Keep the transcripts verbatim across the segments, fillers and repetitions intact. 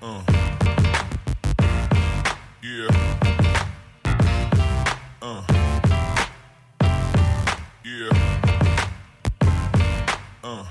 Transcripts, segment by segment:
Uh. Yeah. Uh. Yeah. Uh.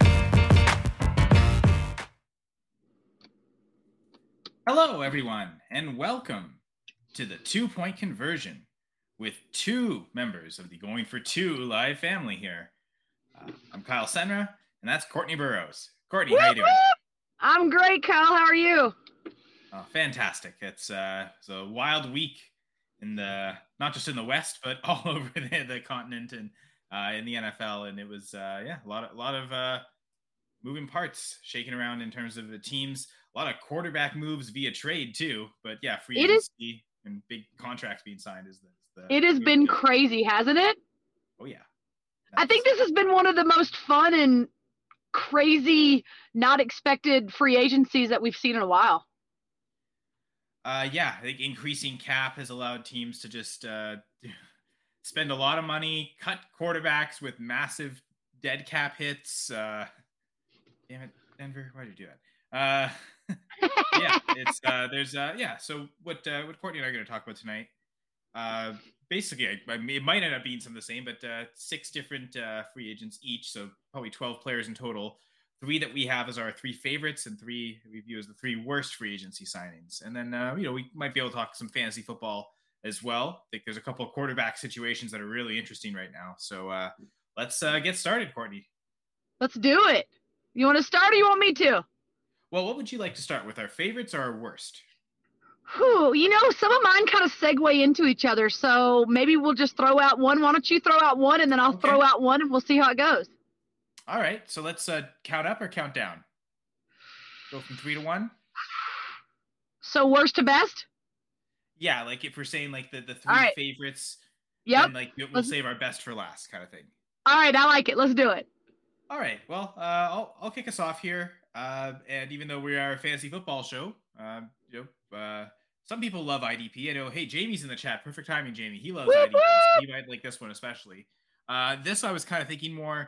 Hello, everyone, and welcome to the two-point conversion with two members of the Going for Two live family here. Uh, I'm Kyle Senra, and that's Courtney Burrows. Courtney, how you doing? I'm great, Kyle. How are you? Oh, fantastic. It's, uh, it's a wild week in the not just in the West, but all over the, the continent and uh, in the N F L. And it was, uh, yeah, a lot of, a lot of uh, moving parts shaking around in terms of the teams. A lot of quarterback moves via trade, too. But, yeah, free It is- agency and big contracts being signed is the, is the It has been crazy, hasn't it? Oh, yeah. I think this has been one of the most fun and crazy, not expected free agencies that we've seen in a while. Uh, yeah, I think increasing cap has allowed teams to just uh, spend a lot of money, cut quarterbacks with massive dead cap hits. Uh, damn it, Denver, why'd you do that? Uh, yeah, it's uh, there's uh, yeah. So what uh, what Courtney and I are going to talk about tonight? Uh, basically, I, I mean, it might end up being some of the same, but uh, six different uh, free agents each, so probably twelve players in total. Three that we have as our three favorites, and three we view as the three worst free agency signings. And then, uh, you know, we might be able to talk some fantasy football as well. I think there's a couple of quarterback situations that are really interesting right now. So uh, let's uh, get started, Courtney. Let's do it. You want to start or you want me to? Well, what would you like to start with, our favorites or our worst? Whew, you know, some of mine kind of segue into each other. So maybe we'll just throw out one. Why don't you throw out one and then I'll Okay. throw out one and we'll see how it goes. All right, so let's uh, count up or count down. Go from three to one. So worst to best? Yeah, like if we're saying like the, the three All right. favorites, Yep. then like we'll Let's- save our best for last kind of thing. All right, I like it. Let's do it. All right, well, uh, I'll I'll kick us off here. Uh, and even though we are a fantasy football show, um, you know, uh, some people love I D P. I know. Hey, Jamie's in the chat. Perfect timing, Jamie. He loves Woo I D P. woo! He might like this one especially. Uh, this I was kind of thinking more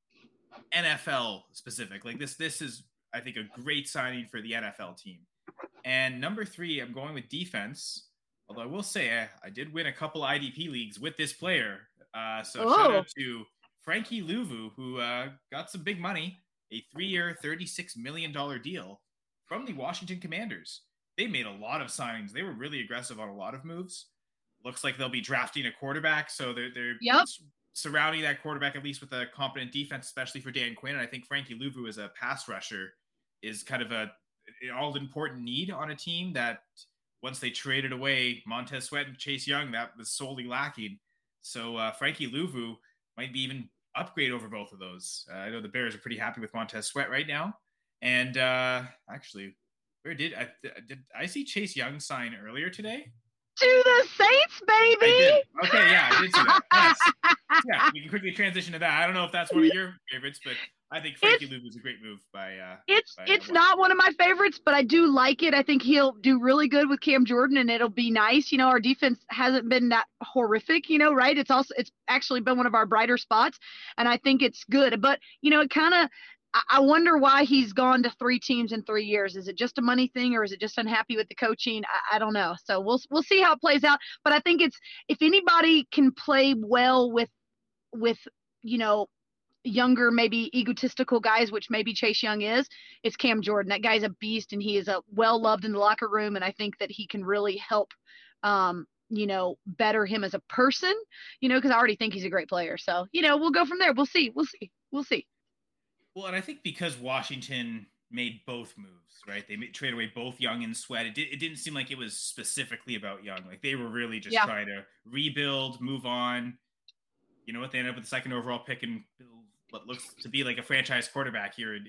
N F L specific. Like this, this is I think a great signing for the N F L team. And number three, I'm going with defense. Although I will say I, I did win a couple I D P leagues with this player. Uh, so Oh. shout out to Frankie Louvu, who uh, got some big money, a three-year, thirty-six million dollars deal from the Washington Commanders. They made a lot of signings. They were really aggressive on a lot of moves. Looks like they'll be drafting a quarterback, so they're they're Yep. s- surrounding that quarterback at least with a competent defense, especially for Dan Quinn. And I think Frankie Louvu as a pass rusher is kind of a an all-important need on a team that once they traded away Montez Sweat and Chase Young, that was solely lacking. So uh, Frankie Louvu might be even upgrade over both of those. Uh, I know the Bears are pretty happy with Montez Sweat right now. And uh, actually, where did I did I see Chase Young sign earlier today? To the Saints, baby. I did. Okay, yeah, I did see that. Yes. Yeah, we can quickly transition to that. I don't know if that's one of your favorites, but I think Frankie Louvu is a great move by. Uh, It's by, uh, it's not one of my favorites, but I do like it. I think he'll do really good with Cam Jordan, and it'll be nice. You know, our defense hasn't been that horrific, you know, right? It's also it's actually been one of our brighter spots, and I think it's good. But you know, it kind of I I wonder why he's gone to three teams in three years. Is it just a money thing, or is it just unhappy with the coaching? I, I don't know. So we'll we'll see how it plays out. But I think it's if anybody can play well with with you know younger, maybe egotistical guys, which maybe Chase Young is, it's Cam Jordan. That guy's a beast, and he is a well loved in the locker room, and I think that he can really help, um, you know, better him as a person, you know, because I already think he's a great player. So, you know, we'll go from there. We'll see. We'll see. We'll see. Well, and I think because Washington made both moves, right? They made, traded away both Young and Sweat. It, did, it didn't seem like it was specifically about Young. Like they were really just Yeah. trying to rebuild, move on. You know what? They ended up with the second overall pick and what looks to be like a franchise quarterback here. It,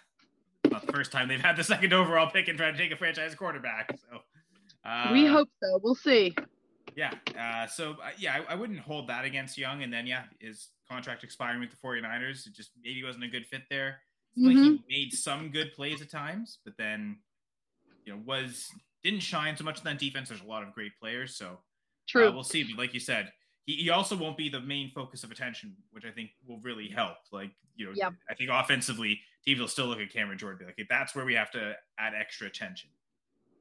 not the first time they've had the second overall pick and tried to take a franchise quarterback. So uh, We hope so. We'll see. Yeah. Uh, so, uh, yeah, I, I wouldn't hold that against Young. And then, yeah, his contract expiring with the 49ers. It just maybe wasn't a good fit there. Seemed Mm-hmm. Like he made some good plays at times, but then, you know, was didn't shine so much in that defense. There's a lot of great players. So True. uh, we'll see. But like you said, he, he also won't be the main focus of attention, which I think will really help. Like, you know, Yep. I think offensively, teams will still look at Cameron Jordan and be like, hey, that's where we have to add extra attention.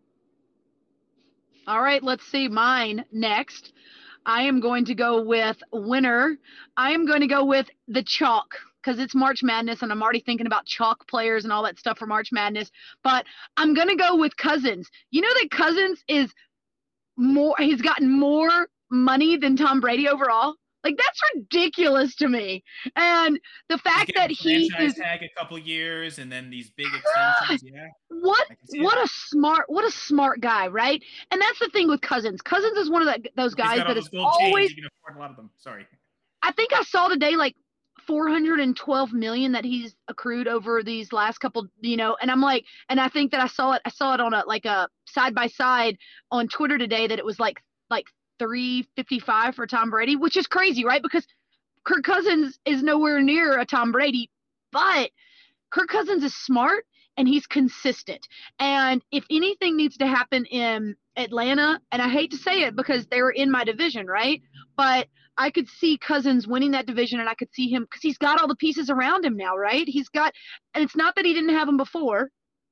All right, let's see mine next. I am going to go with winner. I am going to go with the chalk because it's March Madness and I'm already thinking about chalk players and all that stuff for March Madness. But I'm going to go with Cousins. You know that Cousins is more, he's gotten more money than Tom Brady overall. Like, that's ridiculous to me. And the He's fact getting that a he franchise is tag a couple years and then these big God, extensions. Yeah, what I can see what it. a smart what a smart guy, right? And that's the thing with Cousins. Cousins is one of the, those He's guys got all that is those gold chains. always, You can afford a lot of them. Sorry. I think I saw today like four hundred twelve million that he's accrued over these last couple, you know, and I'm like, and I think that I saw it, I saw it on a, like a side by side on Twitter today that it was like, like three fifty-five for Tom Brady, which is crazy, right? Because Kirk Cousins is nowhere near a Tom Brady, but Kirk Cousins is smart and he's consistent. And if anything needs to happen in Atlanta, and I hate to say it because they were in my division, right? But I could see Cousins winning that division and I could see him because he's got all the pieces around him now, right? He's got, and it's not that he didn't have them before,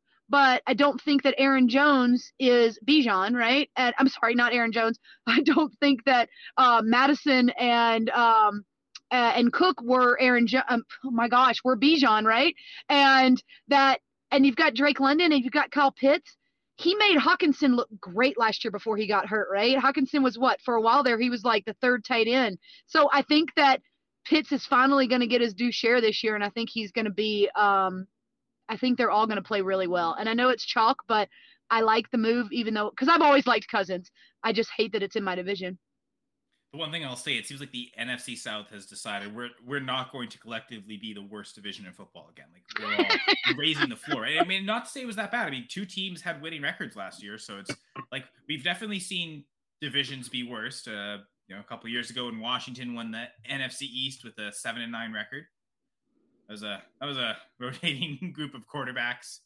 but I don't think that Aaron Jones is Bijan, right? And I'm sorry, not Aaron Jones. I don't think that uh, Madison and um, uh, and Cook were Aaron. Jo- um, oh my gosh, were Bijan, right? And that, and you've got Drake London and you've got Kyle Pitts. He made Hawkinson look great last year before he got hurt, right? Hawkinson was what, for a while there, he was like the third tight end. So I think that Pitts is finally going to get his due share this year, and I think he's going to be. Um, I think they're all going to play really well. And I know it's chalk, but I like the move, even though, because I've always liked Cousins. I just hate that it's in my division. The one thing I'll say, it seems like the N F C South has decided we're we're not going to collectively be the worst division in football again. Like, we're all raising the floor. I mean, not to say it was that bad. I mean, two teams had winning records last year, so it's like we've definitely seen divisions be worse. Uh, you know, a couple of years ago when Washington won the N F C East with a seven and nine record. That was a that was a rotating group of quarterbacks.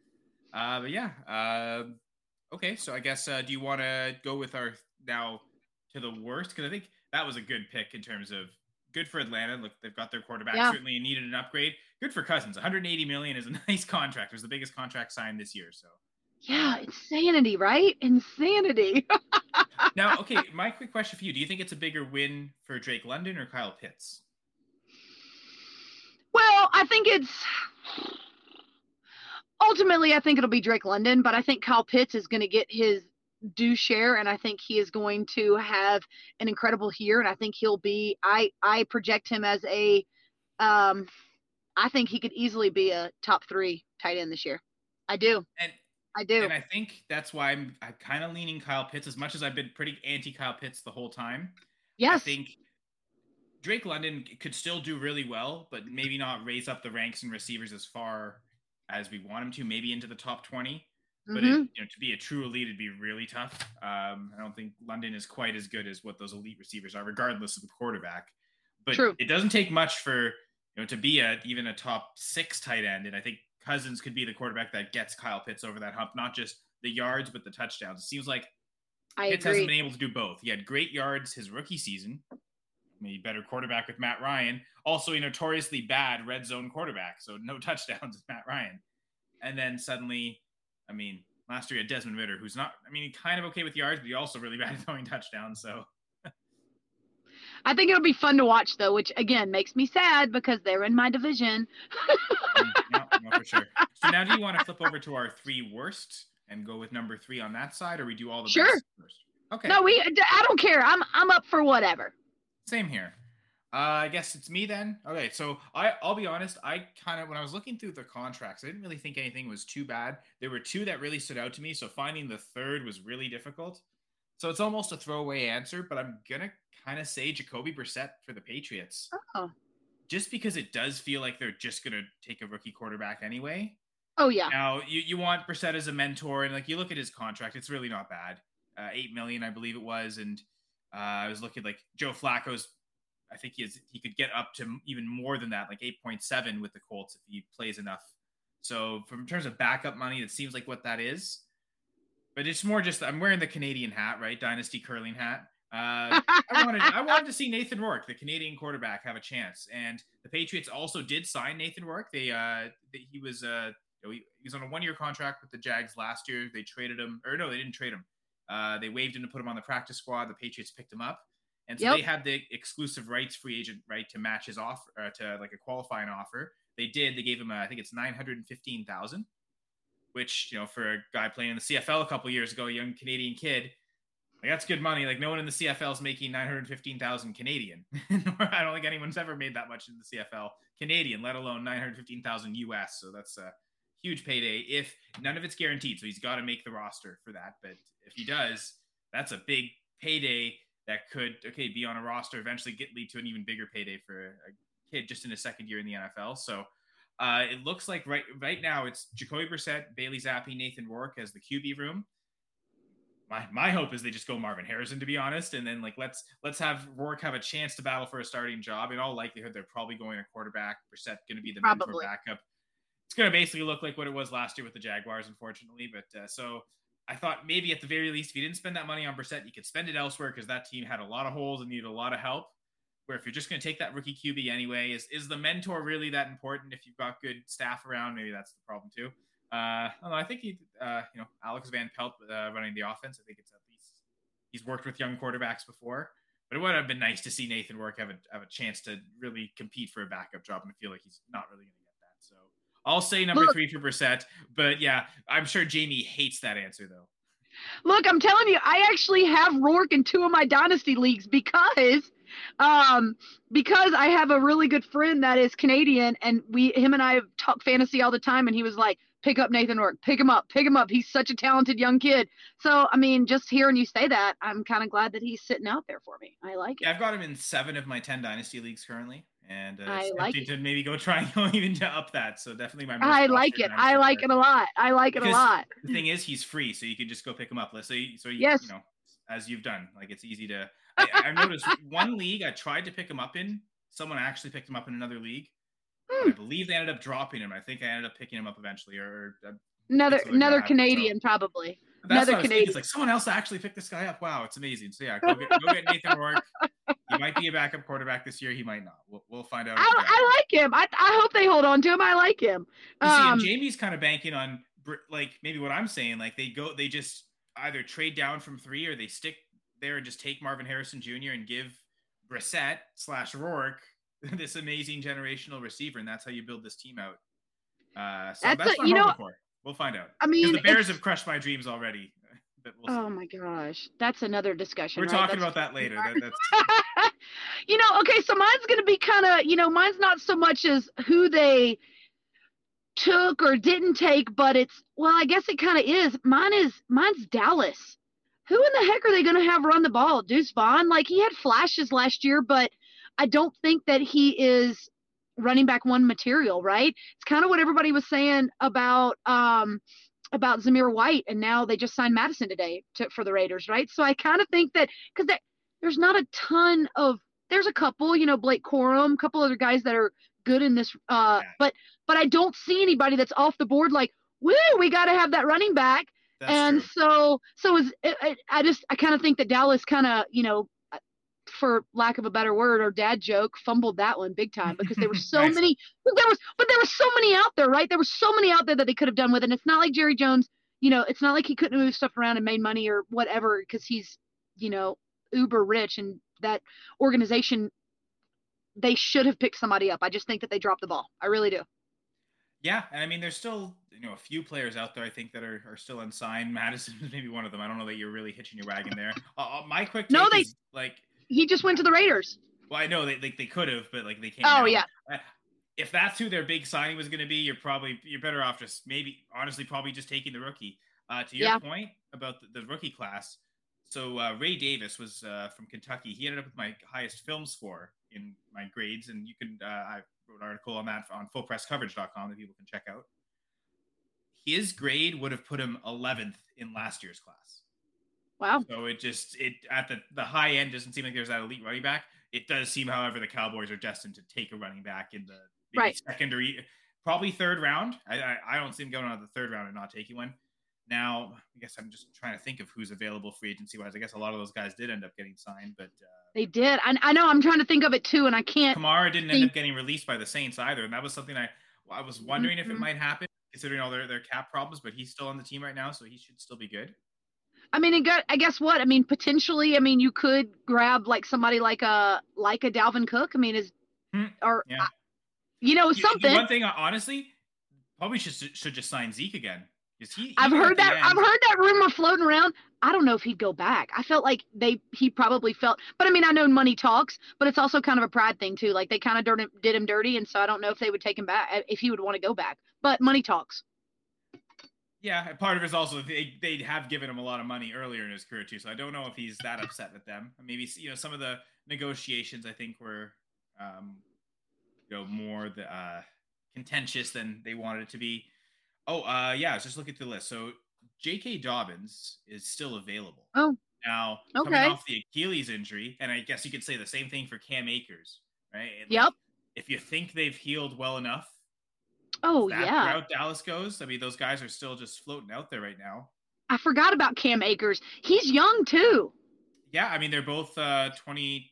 Uh, but yeah, uh, okay. So I guess uh, do you want to go with our now to the worst? Because I think that was a good pick in terms of good for Atlanta. Look, they've got their quarterback. Yeah. Certainly needed an upgrade. Good for Cousins. one hundred eighty million is a nice contract. It was the biggest contract signed this year. So Yeah, insanity, right? Insanity. now, okay, my quick question for you: do you think it's a bigger win for Drake London or Kyle Pitts? Well, I think it's ultimately, I think it'll be Drake London, but I think Kyle Pitts is going to get his due share, and I think he is going to have an incredible year, and I think he'll be. I I project him as a. Um, I think he could easily be a top three tight end this year. I do. And I do. And I think that's why I'm, I'm kind of leaning Kyle Pitts, as much as I've been pretty anti Kyle Pitts the whole time. Yes. I think Drake London could still do really well, but maybe not raise up the ranks and receivers as far as we want him to, maybe into the top twenty. But Mm-hmm. it, you know, to be a true elite, it'd be really tough. Um, I don't think London is quite as good as what those elite receivers are, regardless of the quarterback. But True. It doesn't take much for, you know, to be a even a top six tight end. And I think Cousins could be the quarterback that gets Kyle Pitts over that hump, not just the yards, but the touchdowns. It seems like I Pitts agree. hasn't been able to do both. He had great yards his rookie season, maybe better quarterback with Matt Ryan. Also a notoriously bad red zone quarterback, so no touchdowns with Matt Ryan. And then suddenly, I mean, last year he had Desmond Ridder, who's not, I mean, kind of okay with yards, but he also really bad at throwing touchdowns. So I think it'll be fun to watch, though, which again makes me sad because they're in my division. mm, no, no, for sure. So now, do you want to flip over to our three worst and go with number three on that side, or we do all the Sure. best first? Okay. No, we. I don't care. I'm. I'm up for whatever. Same here. Uh, I guess it's me then. Okay, so I, I'll be honest. I kind of, when I was looking through the contracts, I didn't really think anything was too bad. There were two that really stood out to me, so finding the third was really difficult. So it's almost a throwaway answer, but I'm gonna kind of say Jacoby Brissett for the Patriots, Oh. just because it does feel like they're just gonna take a rookie quarterback anyway. Oh yeah. Now you, you want Brissett as a mentor, and like you look at his contract, it's really not bad. Uh, eight million, I believe it was, and uh, I was looking like Joe Flacco's. I think he is, he could get up to even more than that, like eight point seven with the Colts if he plays enough. So from in terms of backup money, it seems like what that is. But it's more just I'm wearing the Canadian hat, right? Dynasty curling hat. Uh, I wanted I wanted to see Nathan Rourke, the Canadian quarterback, have a chance. And the Patriots also did sign Nathan Rourke. They uh they, he was uh you know, he, he was on a one year contract with the Jags last year. They traded him, or no, they didn't trade him. Uh, they waived him to put him on the practice squad. The Patriots picked him up. And so Yep. they had the exclusive rights free agent right to match his offer, uh, to like a qualifying offer. They did. They gave him, a, I think it's nine hundred fifteen thousand, which, you know, for a guy playing in the C F L a couple years ago, a young Canadian kid, like that's good money. Like no one in the C F L is making nine hundred fifteen thousand Canadian. I don't think anyone's ever made that much in the C F L Canadian, let alone nine hundred fifteen thousand U S. So that's a huge payday. If none of it's guaranteed, so he's got to make the roster for that. But if he does, that's a big payday that could, okay, be on a roster, eventually get lead to an even bigger payday for a kid just in his second year in the N F L. So uh, it looks like right right now it's Jacoby Brissett, Bailey Zappi, Nathan Rourke as the Q B room. My my hope is they just go Marvin Harrison, to be honest, and then like let's let's have Rourke have a chance to battle for a starting job. In all likelihood, they're probably going a quarterback. Brissett going to be the mentor Probably. backup. It's going to basically look like what it was last year with the Jaguars, unfortunately. But uh, so I thought maybe at the very least, if you didn't spend that money on Brissett, you could spend it elsewhere because that team had a lot of holes and needed a lot of help. Where if you're just going to take that rookie Q B anyway, is is the mentor really that important? If you've got good staff around, maybe that's the problem too. Uh, I don't know. I think he, uh, you know, Alex Van Pelt uh, running the offense. I think it's at least he's worked with young quarterbacks before. But it would have been nice to see Nathan Rourke have a have a chance to really compete for a backup job, and I feel like he's not really going to get that. So I'll say number Look, three for Brissett. But yeah, I'm sure Jamie hates that answer though. Look, I'm telling you, I actually have Rourke in two of my dynasty leagues because, um, because I have a really good friend that is Canadian, and we, him and I have talked fantasy all the time, and he was like, "Pick up Nathan Rourke, pick him up, pick him up. He's such a talented young kid." So, I mean, just hearing you say that, I'm kind of glad that he's sitting out there for me. I like it. Yeah, I've got him in seven of my ten dynasty leagues currently, and uh, I it's like tempting it. to maybe go try and go even to up that. So definitely my. Most I like rostered it. I dynasty like player. it a lot. I like it a Because lot. the thing is, he's free, so you can just go pick him up. Let's say, so you, Yes. you know, as you've done, like it's easy to. I, I noticed one league I tried to pick him up in. Someone actually picked him up in another league. Hmm. I believe they ended up dropping him. I think I ended up picking him up eventually, or uh, Another something like another that, Canadian, so- probably. that's Another what I was thinking. Canadian. It's like someone else actually picked this guy up. Wow, it's amazing. So yeah, go get, go get Nathan Rourke. He might be a backup quarterback this year. He might not. We'll, we'll find out. I, in the draft. I like him. I I hope they hold on to him. I like him. You see, Um, and Jamie's kind of banking on Br- like maybe what I'm saying. Like they go, they just either trade down from three or they stick there and just take Marvin Harrison Junior and give Brissett slash Rourke this amazing generational receiver, and that's how you build this team out. Uh, so That's that's, a- what I'm you know- hoping for. We'll find out. I 'Cause mean, the Bears it's- have crushed my dreams already. But we'll see. Oh my gosh, that's another discussion. We're right? talking That's- about that later. That, that's You know, okay, so mine's gonna be kind of, you know, mine's not so much as who they took or didn't take, but it's, well, I guess it kind of is. Mine is, mine's Dallas. Who in the heck are they gonna have run the ball? Deuce Vaughn, like he had flashes last year, but I don't think that he is running back one material, right? It's kind of what everybody was saying about um about Zamir White, and now they just signed Madison today to, for the Raiders, right? So I kind of think that because there's not a ton of, there's a couple, you know, Blake Corum, a couple other guys that are good in this, uh, Yeah. but but I don't see anybody that's off the board like, woo, we got to have that running back. that's and true. so so is it, it, I just I kind of think that Dallas kind of, you know, for lack of a better word or dad joke, fumbled that one big time because there were so Nice. many but there was but there were so many out there, right? There were so many out there that they could have done with it. And it's not like Jerry Jones, you know, it's not like he couldn't move stuff around and made money or whatever because he's, you know, uber rich, and that organization, they should have picked somebody up. I just think that they dropped the ball. I really do. Yeah, and I mean, there's still, you know, a few players out there I think that are, are still unsigned. Madison is maybe one of them. I don't know that you're really hitching your wagon there. Uh, uh, my quick take No, they- is like, He just went to the Raiders. well, I know they they, they could have, but like they came. Oh, down. yeah. Uh, If that's who their big signing was going to be, you're probably you're better off just maybe honestly probably just taking the rookie. Uh, to your Yeah. point about the, the rookie class, so uh, Ray Davis was uh, from Kentucky. He ended up with my highest film score in my grades, and you can uh, I wrote an article on that on full press coverage dot com that people can check out. His grade would have put him eleventh in last year's class. Wow. So it just it at the, the high end doesn't seem like there's that elite running back. It does seem, however, the Cowboys are destined to take a running back in the maybe Right. second or e- probably third round. I, I I don't see him going on the third round and not taking one. Now, I guess I'm just trying to think of who's available free agency wise. I guess a lot of those guys did end up getting signed, but uh, They did. I, I know. I'm trying to think of it too, and I can't. Kamara didn't end think- up getting released by the Saints either, and that was something I I was wondering if it Mhm. might happen considering all their, their cap problems. But he's still on the team right now, so he should still be good. I mean, and got, I guess what? I mean, potentially, I mean, you could grab like somebody like a like a Dalvin Cook. I mean, is Hmm, or yeah. you know You- you- something. One thing, honestly, probably should should just sign Zeke again because he. I've even at heard the that. end- I've heard that rumor floating around. I don't know if he'd go back. I felt like they he probably felt, but I mean, I know money talks, but it's also kind of a pride thing too. Like they kind of dirt, did him dirty, and so I don't know if they would take him back if he would want to go back. But money talks. Yeah, and part of it is also they they have given him a lot of money earlier in his career too, so I don't know if he's that upset with them. Maybe you know some of the negotiations I think were, um, you know, more the uh, contentious than they wanted it to be. Oh, uh, yeah, I was just looking through the list. So J K. Dobbins is still available. Oh, Now okay. coming off the Achilles injury, and I guess you could say the same thing for Cam Akers, right? And, like, Yep. if you think they've healed well enough. Oh That yeah. route Dallas goes. I mean, those guys are still just floating out there right now. I forgot about Cam Akers. He's young too. Yeah, I mean they're both uh twenty,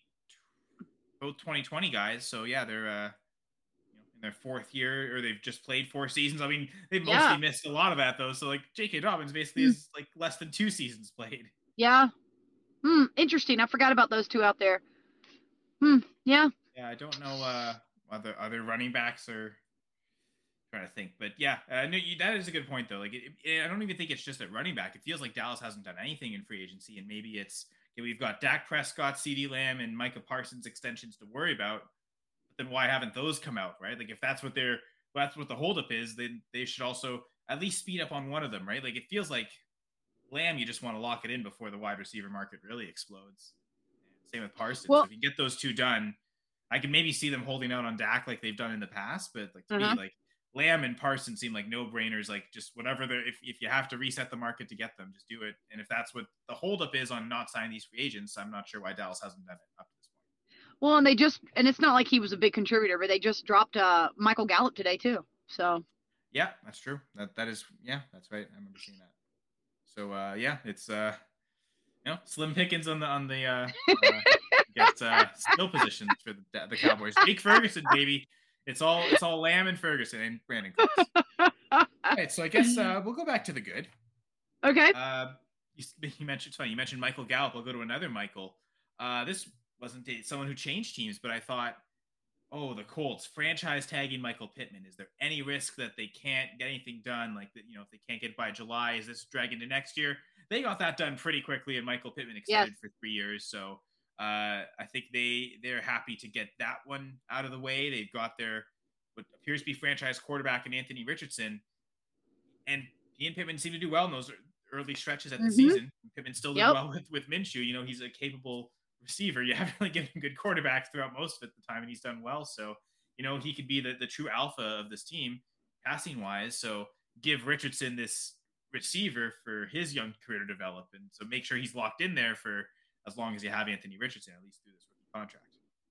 both twenty twenty guys. So yeah, they're uh, you know, in their fourth year, or they've just played four seasons. I mean, they've mostly Yeah. missed a lot of that though. So like J K. Dobbins basically Hmm. is like less than two seasons played. Yeah. Hmm. Interesting. I forgot about those two out there. Hmm. Yeah. Yeah, I don't know uh other other running backs are. Trying to think, but yeah, uh, no, you, that is a good point though. Like, it, it, I don't even think it's just at running back. It feels like Dallas hasn't done anything in free agency, and maybe it's okay, we've got Dak Prescott, CeeDee Lamb, and Micah Parsons extensions to worry about. But then why haven't those come out, right? Like, if that's what they're, if that's what the holdup is, then they should also at least speed up on one of them, right? Like, it feels like Lamb, you just want to lock it in before the wide receiver market really explodes. And same with Parsons. Well- So if you get those two done, I can maybe see them holding out on Dak like they've done in the past, but like to Uh-huh. me, like. Lamb and Parsons seem like no-brainers. Like just whatever they're, if, if you have to reset the market to get them, just do it. And if that's what the holdup is on not signing these free agents, I'm not sure why Dallas hasn't done it up to this point. Well, and they just, and it's not like he was a big contributor, but they just dropped uh, Michael Gallup today too. So. Yeah, that's true. That that is, yeah, that's right. I remember seeing that. So uh, yeah, it's uh, you know, slim pickings on the on the uh, uh gets uh, skill positions for the the Cowboys. Jake Ferguson, baby. It's all it's all Lamb and Ferguson and Brandon Cooks. All right, so I guess uh, we'll go back to the good. Okay. Uh, you, you mentioned it's funny. You mentioned Michael Gallup. I'll go to another Michael. Uh, this wasn't a, someone who changed teams, but I thought, oh, the Colts franchise tagging Michael Pittman. Is there any risk that they can't get anything done? Like that, you know, if they can't get by July, is this drag into next year? They got that done pretty quickly, and Michael Pittman extended Yes. for three years. So. Uh, I think they they're happy to get that one out of the way. They've got their what appears to be franchise quarterback in Anthony Richardson, and he and Pittman seem to do well in those early stretches at the Mhm. season. Pittman still did Yep. well with with Minshew. You know, he's a capable receiver. You haven't really given him good quarterbacks throughout most of the time, and he's done well. So you know he could be the the true alpha of this team, passing wise. So give Richardson this receiver for his young career to develop, and so make sure he's locked in there for. As long as you have Anthony Richardson, at least through this rookie contract.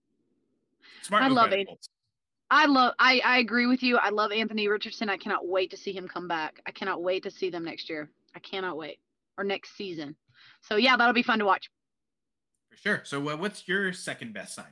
Smart I move love by the it. Colts. I love, I, I agree with you. I love Anthony Richardson. I cannot wait to see him come back. I cannot wait to see them next year. I cannot wait. Or next season. So yeah, that'll be fun to watch. For sure. So uh, what's your second best signing?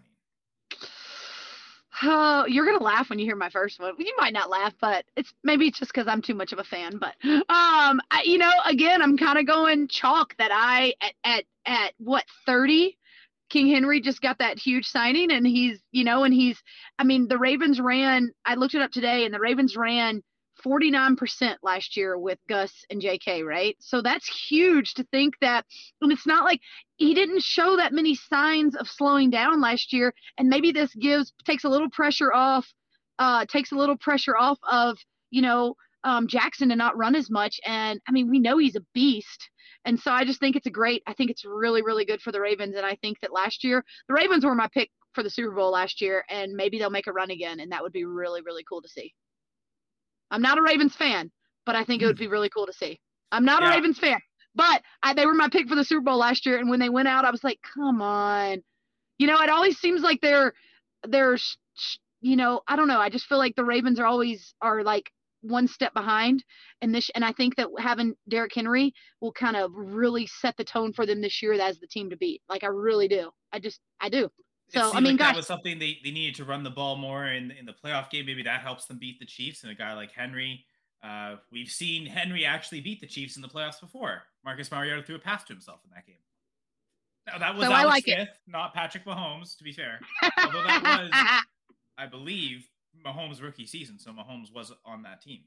Oh, you're gonna laugh when you hear my first one. You might not laugh, but it's maybe it's just because I'm too much of a fan. But um, I, you know, again, I'm kind of going chalk that I at at at what thirty, King Henry just got that huge signing, and he's you know, and he's, I mean, the Ravens ran. I looked it up today, and the Ravens ran forty-nine percent last year with Gus and J K, right? So that's huge to think that, and it's not like he didn't show that many signs of slowing down last year, and maybe this gives takes a little pressure off, uh, takes a little pressure off of, you know, um, Jackson to not run as much. And I mean, we know he's a beast, and so I just think it's a great. I think it's really, really good for the Ravens, and I think that last year the Ravens were my pick for the Super Bowl last year, and maybe they'll make a run again, and that would be really, really cool to see. I'm not a Ravens fan, but I think it would be really cool to see. I'm not Yeah. a Ravens fan, but I, they were my pick for the Super Bowl last year. And when they went out, I was like, come on. You know, it always seems like they're, they're, sh- sh- you know, I don't know. I just feel like the Ravens are always are like one step behind. And this, and I think that having Derrick Henry will kind of really set the tone for them this year as the team to beat. Like, I really do. I just, I do. It So, I seemed mean, like that gosh, was something they, they needed to run the ball more in in the playoff game. Maybe that helps them beat the Chiefs, and a guy like Henry Uh, we've seen Henry actually beat the Chiefs in the playoffs before. Marcus Mariota threw a pass to himself in that game. Now, that was So I Alex like Smith, it. not Patrick Mahomes, to be fair. Although that was, I believe, Mahomes' rookie season, so Mahomes was on that team.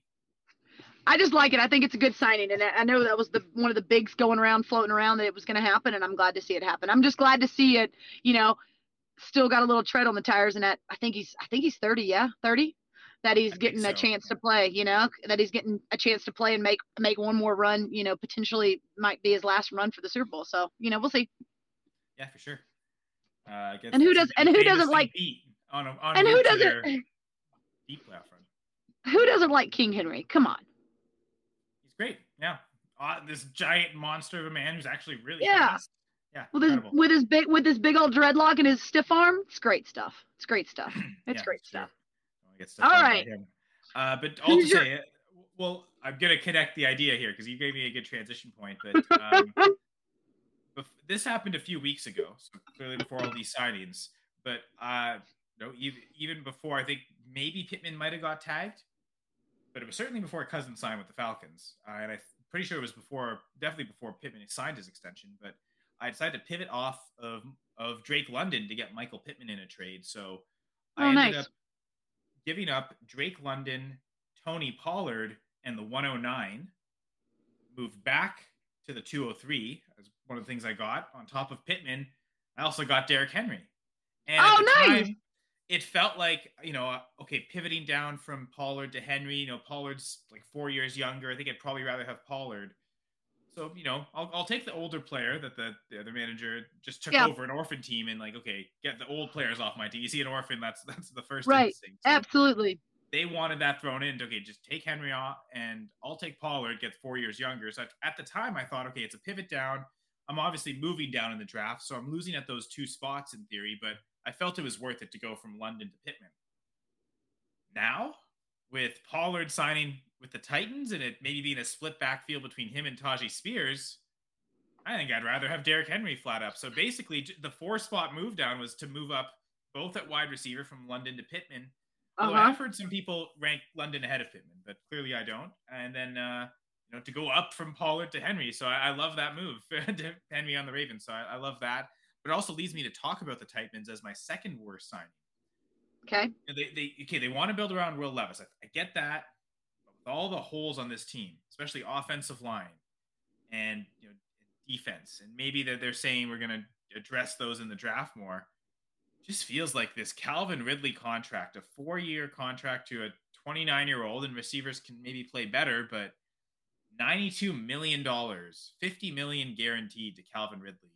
I just like it. I think it's a good signing, and I know that was the one of the bigs going around, floating around, that it was going to happen, and I'm glad to see it happen. I'm just glad to see it. You know, still got a little tread on the tires, and that I think he's I think he's thirty, yeah, thirty. That he's I think getting so, a chance yeah. to play. You know, that he's getting a chance to play and make make one more run. You know, potentially might be his last run for the Super Bowl. So you know, we'll see. Yeah, for sure. Uh, against And who the does team and he who famously doesn't like beat on a, on and who route to doesn't their deep playoff run. who doesn't like King Henry? Come on. He's great. Yeah. Uh, this giant monster of a man who's actually really Yeah. fast. Yeah. With his Incredible. with his big with his big old dreadlock and his stiff arm, it's great stuff. It's great stuff. It's Yeah, great it's true. stuff. I wanna get stuff All done by right. him. Uh, but all Who's to your- say, it, well, I'm gonna connect the idea here because you gave me a good transition point. But um, bef- this happened a few weeks ago, so clearly before all these signings. But uh, no, even even before, I think maybe Pittman might have got tagged, but it was certainly before Cousins signed with the Falcons, uh, and I'm pretty sure it was before, definitely before Pittman signed his extension. But I decided to pivot off of of Drake London to get Michael Pittman in a trade. So I Oh, ended nice. up giving up Drake London, Tony Pollard, and the one oh nine, moved back to the two oh three as one of the things I got. On top of Pittman, I also got Derrick Henry. And Oh, at the nice. time, it felt like, you know, uh, okay, pivoting down from Pollard to Henry, you know, Pollard's like four years younger. I think I'd probably rather have Pollard. So, you know, I'll, I'll take the older player that the, the other manager just took Yeah. over an orphan team and like, okay, get the old players off my team. You see an orphan, that's that's the first Right. instinct. So Absolutely. they wanted that thrown in. Okay, just take Henry off and I'll take Pollard, gets four years younger. So at the time I thought, okay, it's a pivot down. I'm obviously moving down in the draft, so I'm losing at those two spots in theory, but I felt it was worth it to go from London to Pittman. Now, with Pollard signing with the Titans and it maybe being a split backfield between him and Tajay Spears, I think I'd rather have Derrick Henry flat up. So basically, the four spot move down was to move up both at wide receiver from London to Pittman. Although Uh-huh. I've heard some people rank London ahead of Pittman, but clearly I don't. And then, uh, you know, to go up from Pollard to Henry. So I, I love that move to Henry on the Ravens. So I, I love that. But it also leads me to talk about the Titans as my second worst signing. Okay. They, they okay, they want to build around Will Levis. I, I get that. But with all the holes on this team, especially offensive line and you know defense, and maybe that they're saying we're going to address those in the draft more. Just feels like this Calvin Ridley contract, a four-year contract to a twenty-nine-year-old, and receivers can maybe play better, but ninety-two million dollars, fifty million dollars guaranteed to Calvin Ridley.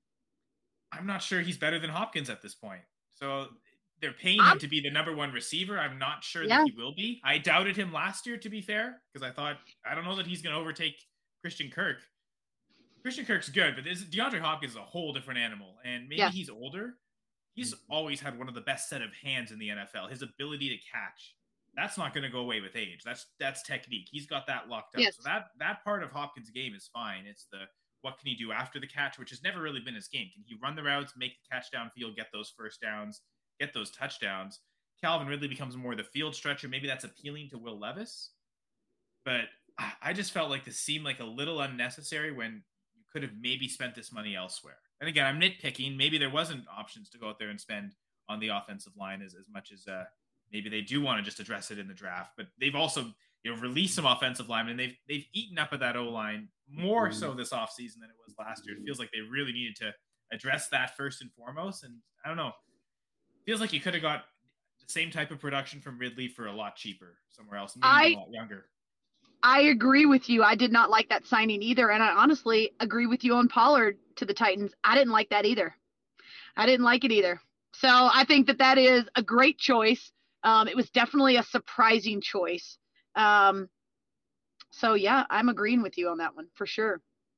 I'm not sure he's better than Hopkins at this point. So they're paying him I'm- to be the number one receiver. I'm not sure Yeah. that he will be. I doubted him last year, to be fair, because I thought, I don't know that he's going to overtake Christian Kirk. Christian Kirk's good, but this, DeAndre Hopkins is a whole different animal. And maybe Yeah. he's older. He's always had one of the best set of hands in the N F L. His ability to catch, that's not going to go away with age. That's that's technique. He's got that locked up. Yes. So that that part of Hopkins' game is fine. It's the what can he do after the catch, which has never really been his game. Can he run the routes, make the catch downfield, get those first downs, get those touchdowns? Calvin Ridley becomes more the field stretcher. Maybe that's appealing to Will Levis. But I- I just felt like this seemed like a little unnecessary when you could have maybe spent this money elsewhere. And again, I'm nitpicking. Maybe there wasn't options to go out there and spend on the offensive line as, as much as uh, maybe they do want to just address it in the draft. But they've also you know released some offensive linemen, and they've they've eaten up at that O-line more so this offseason than it was last year. It feels like they really needed to address that first and foremost. And I don't know. Feels like you could have got the same type of production from Ridley for a lot cheaper somewhere else, maybe I- even a lot younger. I agree with you. I did not like that signing either. And I honestly agree with you on Pollard to the Titans. I didn't like that either. I didn't like it either. So I think that that is a great choice. Um, it was definitely a surprising choice. Um, so, yeah, I'm agreeing with you on that one for sure.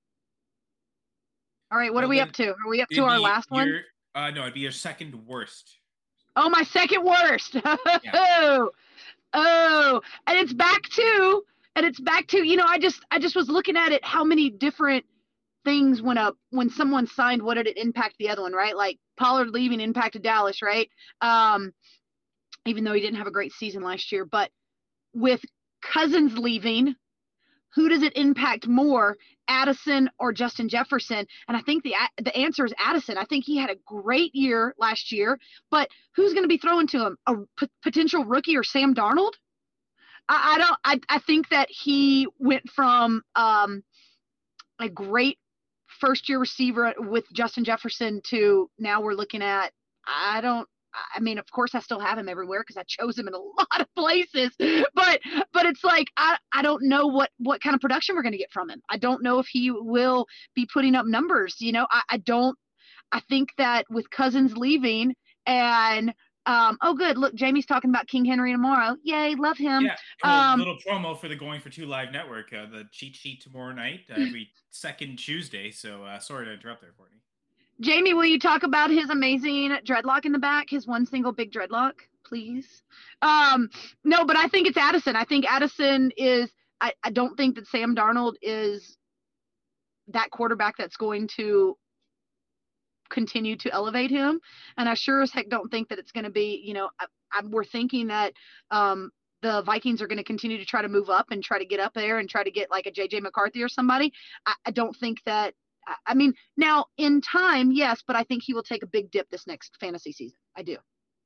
All right. What Well, are we then up to? Are we up to It'd our be last one? your- Uh, no, it'd be your second worst. Oh, my second worst. Oh, oh, and it's back to, and it's back to, you know, I just, I just was looking at it, how many different things when a, when someone signed, what did it impact the other one, right? Like Pollard leaving impacted Dallas, right? Um, even though he didn't have a great season last year, but with Cousins leaving, who does it impact more, Addison or Justin Jefferson? And I think the the answer is Addison. I think he had a great year last year, but who's going to be throwing to him? A p- potential rookie or Sam Darnold? I, I don't. I, I think that he went from um, a great first year receiver with Justin Jefferson to now we're looking at. I don't. I mean, of course, I still have him everywhere because I chose him in a lot of places. But but it's like I, I don't know what, what kind of production we're going to get from him. I don't know if he will be putting up numbers. You know, I, I don't. I think that with Cousins leaving and um, oh, good. Look, Jamie's talking about King Henry tomorrow. Yay, love him. Yeah, well, um, little promo for the Going for Two Live Network. Uh, the cheat sheet tomorrow night, uh, every second Tuesday. So uh, sorry to interrupt there, Courtney. Jamie, will you talk about his amazing dreadlock in the back, his one single big dreadlock, please? Um, no, but I think it's Addison. I think Addison is I, – I don't think that Sam Darnold is that quarterback that's going to continue to elevate him. And I sure as heck don't think that it's going to be, you know, I, I, we're thinking that um, the Vikings are going to continue to try to move up and try to get up there and try to get like a J J McCarthy or somebody. I, I don't think that – I mean, now in time, yes, but I think he will take a big dip this next fantasy season. I do.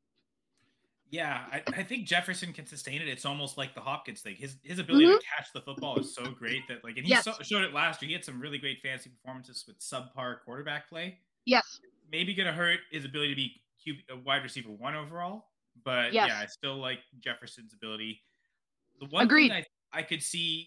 Yeah, I, I think Jefferson can sustain it. It's almost like the Hopkins thing. His his ability mm-hmm. to catch the football is so great that like, and he yes. so, showed it last year. He had some really great fantasy performances with subpar quarterback play. Yes. Maybe going to hurt his ability to be Q, a wide receiver one overall, but yes. yeah, I still like Jefferson's ability. The one Agreed. thing I, I could see,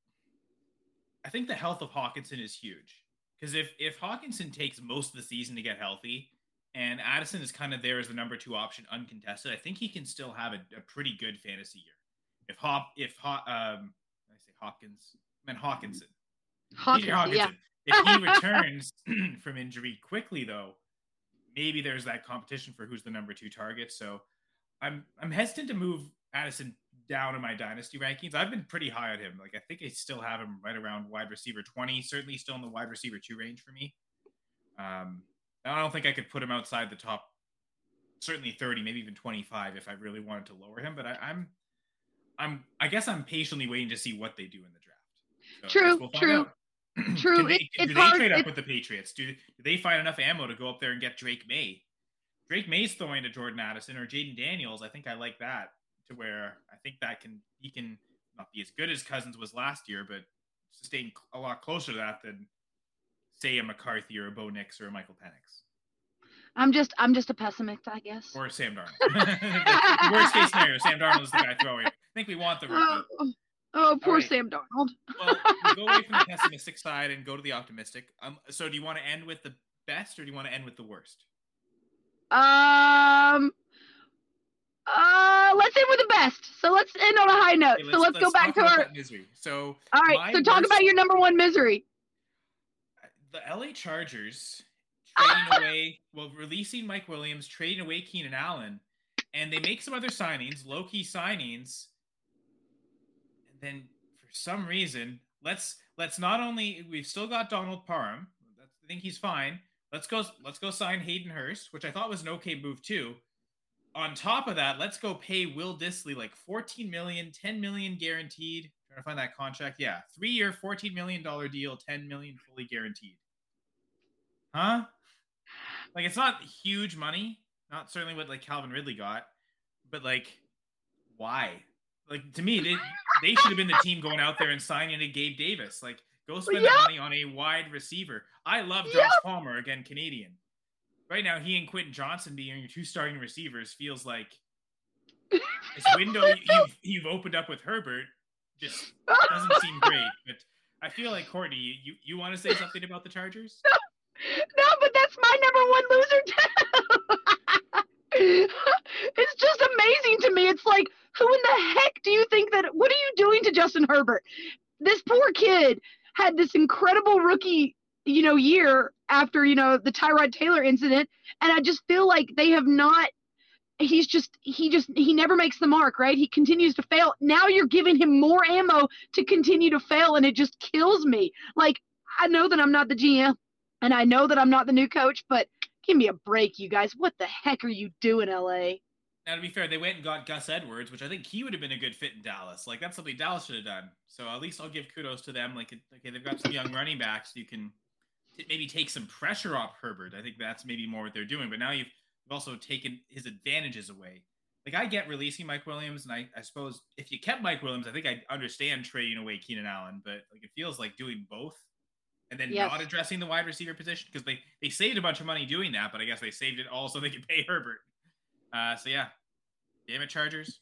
I think the health of Hawkinson is huge. Because if, if Hawkinson takes most of the season to get healthy and Addison is kind of there as the number two option uncontested, I think he can still have a, a pretty good fantasy year. If Hop, if Hop, um, I say Hopkins, I meant Hawkinson. Hawkinson, Hawkinson. Yeah. If he returns from injury quickly, though, maybe there's that competition for who's the number two target. So I'm I'm hesitant to move Addison down in my dynasty rankings. I've been pretty high on him. Like I think I still have him right around wide receiver twenty, certainly still in the wide receiver two range for me. Um, I don't think I could put him outside the top, certainly thirty, maybe even twenty-five if I really wanted to lower him. But I, I'm, I'm, I guess I'm patiently waiting to see what they do in the draft. So true, we'll true, true. They, it, do it's they hard. trade up it, with the Patriots? Do, do they find enough ammo to go up there and get Drake May? Drake May's throwing to Jordan Addison or Jaden Daniels. I think I like that. To where I think that can he can not be as good as Cousins was last year, but sustain a lot closer to that than say a McCarthy or a Bo Nix or a Michael Penix. I'm just I'm just a pessimist, I guess. Or Sam Darnold. Worst case scenario, Sam Darnold is the guy throwing. I think we want the rookie. Oh, oh poor right. Sam Darnold. Well, we go away from the pessimistic side and go to the optimistic. Um, so do you want to end with the best or do you want to end with the worst? Um. Uh, let's end with the best. So let's end on a high note. Okay, so let's, let's go back to our misery. So all right. So talk worst... about your number one misery. The L A Chargers trading away, well, releasing Mike Williams, trading away Keenan Allen, and they make some other signings, low-key signings, and then for some reason, let's let's not only we've still got Donald Parham. That's, I think he's fine. Let's go. Let's go sign Hayden Hurst, which I thought was an okay move too. On top of that, let's go pay Will Dissly like fourteen million dollars, ten million dollars guaranteed. I'm trying to find that contract. Yeah, three-year, fourteen million dollars deal, ten million dollars fully guaranteed. Huh? Like, it's not huge money. Not certainly what, like, Calvin Ridley got. But, like, why? Like, to me, they, they should have been the team going out there and signing a Gabe Davis. Like, go spend yeah. that money on a wide receiver. I love Josh yeah. Palmer, again, Canadian. Right now, he and Quentin Johnson being your two starting receivers feels like this window you've, you've opened up with Herbert just doesn't seem great. But I feel like, Courtney, you, you want to say something about the Chargers? No, but that's my number one loser, too. It's just amazing to me. It's like, who in the heck do you think that – what are you doing to Justin Herbert? This poor kid had this incredible rookie – you know, year after, you know, the Tyrod Taylor incident. And I just feel like they have not, he's just, he just, he never makes the mark, right? He continues to fail. Now you're giving him more ammo to continue to fail. And it just kills me. Like, I know that I'm not the G M and I know that I'm not the new coach, but give me a break, you guys. What the heck are you doing, L A? Now, to be fair, they went and got Gus Edwards, which I think he would have been a good fit in Dallas. Like, that's something Dallas should have done. So at least I'll give kudos to them. Like, okay, they've got some young running backs. You can t- maybe take some pressure off Herbert. I think that's maybe more what they're doing. But now you've, you've also taken his advantages away. Like, I get releasing Mike Williams, and I, I suppose if you kept Mike Williams, I think I understand trading away Keenan Allen. But like, it feels like doing both and then Yes. not addressing the wide receiver position because they, they saved a bunch of money doing that. But I guess they saved it all so they could pay Herbert. Uh, so, yeah. Damn it, Chargers.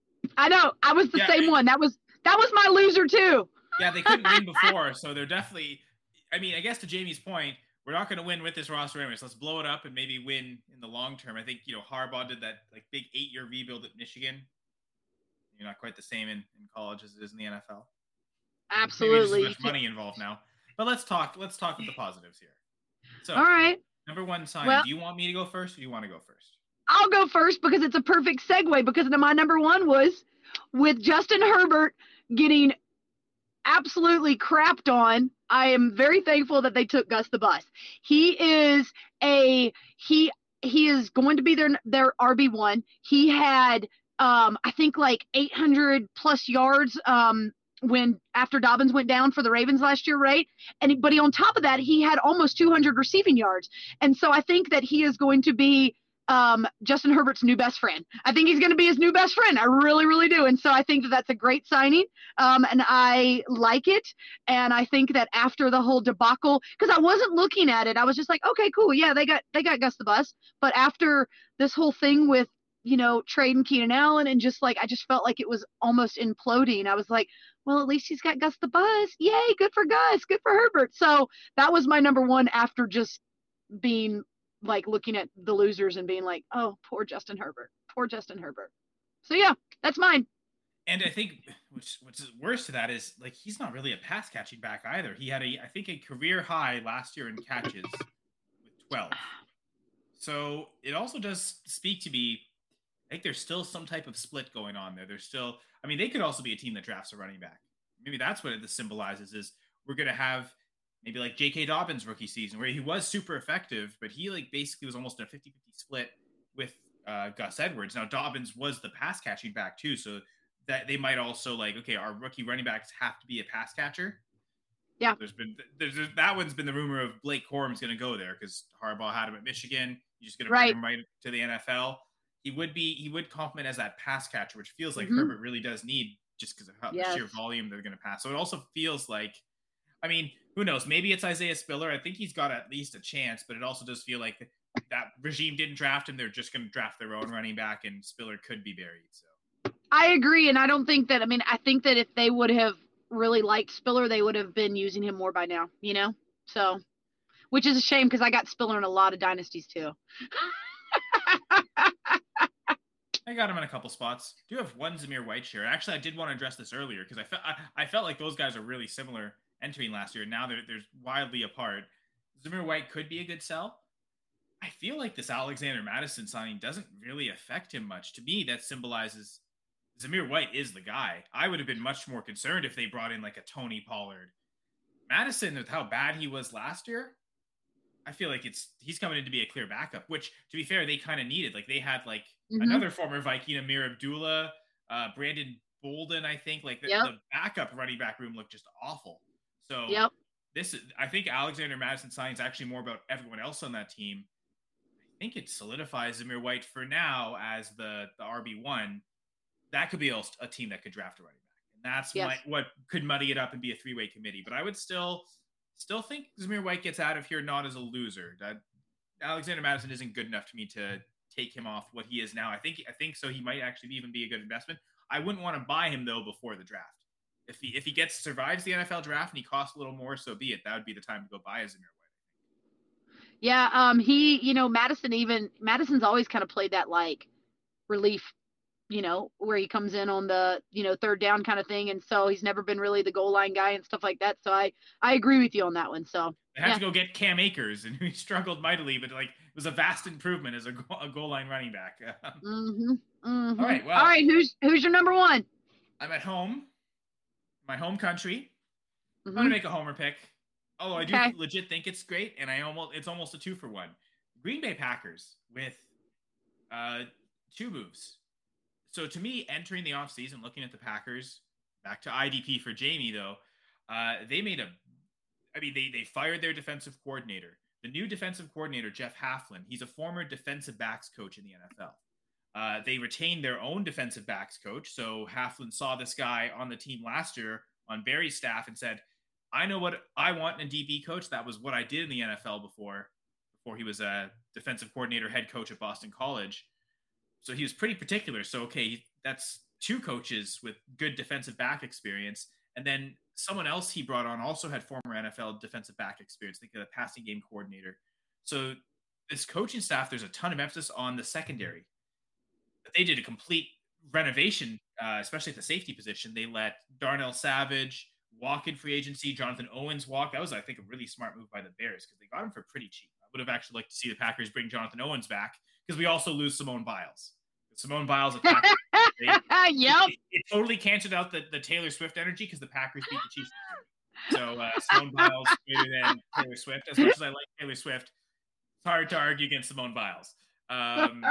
I know. I was the Yeah, same it- one. That was that was my loser too. Yeah, they couldn't win before, so they're definitely. I mean, I guess to Jamie's point, we're not going to win with this roster anyways. Let's blow it up and maybe win in the long term. I think you know Harbaugh did that like big eight-year rebuild at Michigan. You're not quite the same in, in college as it is in the N F L. Maybe Absolutely. there's too much money involved now. But let's talk. Let's talk with the positives here. So, All right. number one sign. Well- do you want me to go first, or do you want to go first? I'll go first because it's a perfect segue because my number one was with Justin Herbert getting absolutely crapped on. I am very thankful that they took Gus the Bus. He is a he he is going to be their their R B one. He had um I think like eight hundred plus yards um when after Dobbins went down for the Ravens last year, right? And but he on top of that, he had almost two hundred receiving yards. And so I think that he is going to be um, Justin Herbert's new best friend. I think he's going to be his new best friend. I really, really do. And so I think that that's a great signing. Um, and I like it. And I think that after the whole debacle, because I wasn't looking at it, I was just like, okay, cool. Yeah, they got, they got Gus the Bus. But after this whole thing with, you know, trading Keenan Allen and just like, I just felt like it was almost imploding. I was like, well, at least he's got Gus the Bus. Yay. Good for Gus. Good for Herbert. So that was my number one after just being like looking at the losers and being like, oh, poor Justin Herbert, poor Justin Herbert. So yeah, that's mine. And I think which which is worse to that is like he's not really a pass catching back either. He had a I think a career high last year in catches with twelve. So it also does speak to me. I think there's still some type of split going on there. There's still, I mean, they could also be a team that drafts a running back. Maybe that's what this symbolizes is we're going to have maybe like J K. Dobbins rookie season where he was super effective, but he like basically was almost in a fifty-fifty split with uh, Gus Edwards. Now Dobbins was the pass catching back too. So that they might also like, okay, our rookie running backs have to be a pass catcher. Yeah. There's been, there's, there's that one's been the rumor of Blake Corum's going to go there because Harbaugh had him at Michigan. You're just going to bring Right. him right to the N F L. He would be, he would compliment as that pass catcher, which feels like Mhm. Herbert really does need just because of how Yes. the sheer volume they're going to pass. So it also feels like, I mean, who knows? Maybe it's Isaiah Spiller. I think he's got at least a chance, but it also does feel like that regime didn't draft him. They're just going to draft their own running back, and Spiller could be buried. So I agree. And I don't think that, I mean, I think that if they would have really liked Spiller, they would have been using him more by now, you know? So, which is a shame because I got Spiller in a lot of dynasties too. I got him in a couple spots. Do have one Zamir White share. Actually, I did want to address this earlier because I felt I, I felt like those guys are really similar entering last year. Now they're they're wildly apart. Zamir White could be a good sell. I feel like this Alexander Madison signing doesn't really affect him much. To me, that symbolizes Zamir White is the guy. I would have been much more concerned if they brought in like a Tony Pollard. Madison, with how bad he was last year, I feel like it's he's coming in to be a clear backup, which to be fair, they kind of needed. Like they had like Mhm. another former Viking, Amir Abdullah, uh, Brandon Bolden, I think. Like the, Yep. the backup running back room looked just awful. So Yep. this is I think Alexander Madison signing is actually more about everyone else on that team. I think it solidifies Zamir White for now as the, the R B one. That could be a, a team that could draft a running back. And that's Yes. my, what could muddy it up and be a three-way committee. But I would still still think Zamir White gets out of here not as a loser. That Alexander Madison isn't good enough to me to take him off what he is now. I think I think so he might actually even be a good investment. I wouldn't want to buy him though before the draft. If he if he gets survives the N F L draft and he costs a little more, so be it. That would be the time to go buy a Zamir White. Yeah. Um, he, you know, Madison even, Madison's always kind of played that like relief, you know, where he comes in on the, you know, third down kind of thing. And so he's never been really the goal line guy and stuff like that. So I, I agree with you on that one. So They had Yeah. to go get Cam Akers, and he struggled mightily, but like it was a vast improvement as a goal, a goal line running back. hmm hmm All right, well- all right. Who's, who's your number one? I'm at home, my home country. I'm Mhm. gonna make a homer pick. Although I do Okay. legit think it's great, and I almost it's almost a two for one. Green Bay Packers with uh, two moves. So to me, entering the offseason, looking at the Packers, back to I D P for Jamie, though, uh, they made a, I mean, they, they fired their defensive coordinator. The new defensive coordinator, Jeff Haflin, he's a former defensive backs coach in the N F L. Uh, they retained their own defensive backs coach. So Haflin saw this guy on the team last year on Barry's staff and said, I know what I want in a D B coach. That was what I did in the N F L before, before he was a defensive coordinator, head coach at Boston College. So he was pretty particular. So, okay, that's two coaches with good defensive back experience. And then someone else he brought on also had former N F L defensive back experience, think of the passing game coordinator. So this coaching staff, there's a ton of emphasis on the secondary. But they did a complete renovation, uh, especially at the safety position. They let Darnell Savage walk in free agency, Jonathan Owens walk. That was, I think, a really smart move by the Bears because they got him for pretty cheap. I would have actually liked to see the Packers bring Jonathan Owens back because we also lose Simone Biles. Simone Biles attacked. They, yep. It, it totally canceled out the, the Taylor Swift energy because the Packers beat the Chiefs. So uh, Simone Biles greater than Taylor Swift. As much as I like Taylor Swift, it's hard to argue against Simone Biles. Um,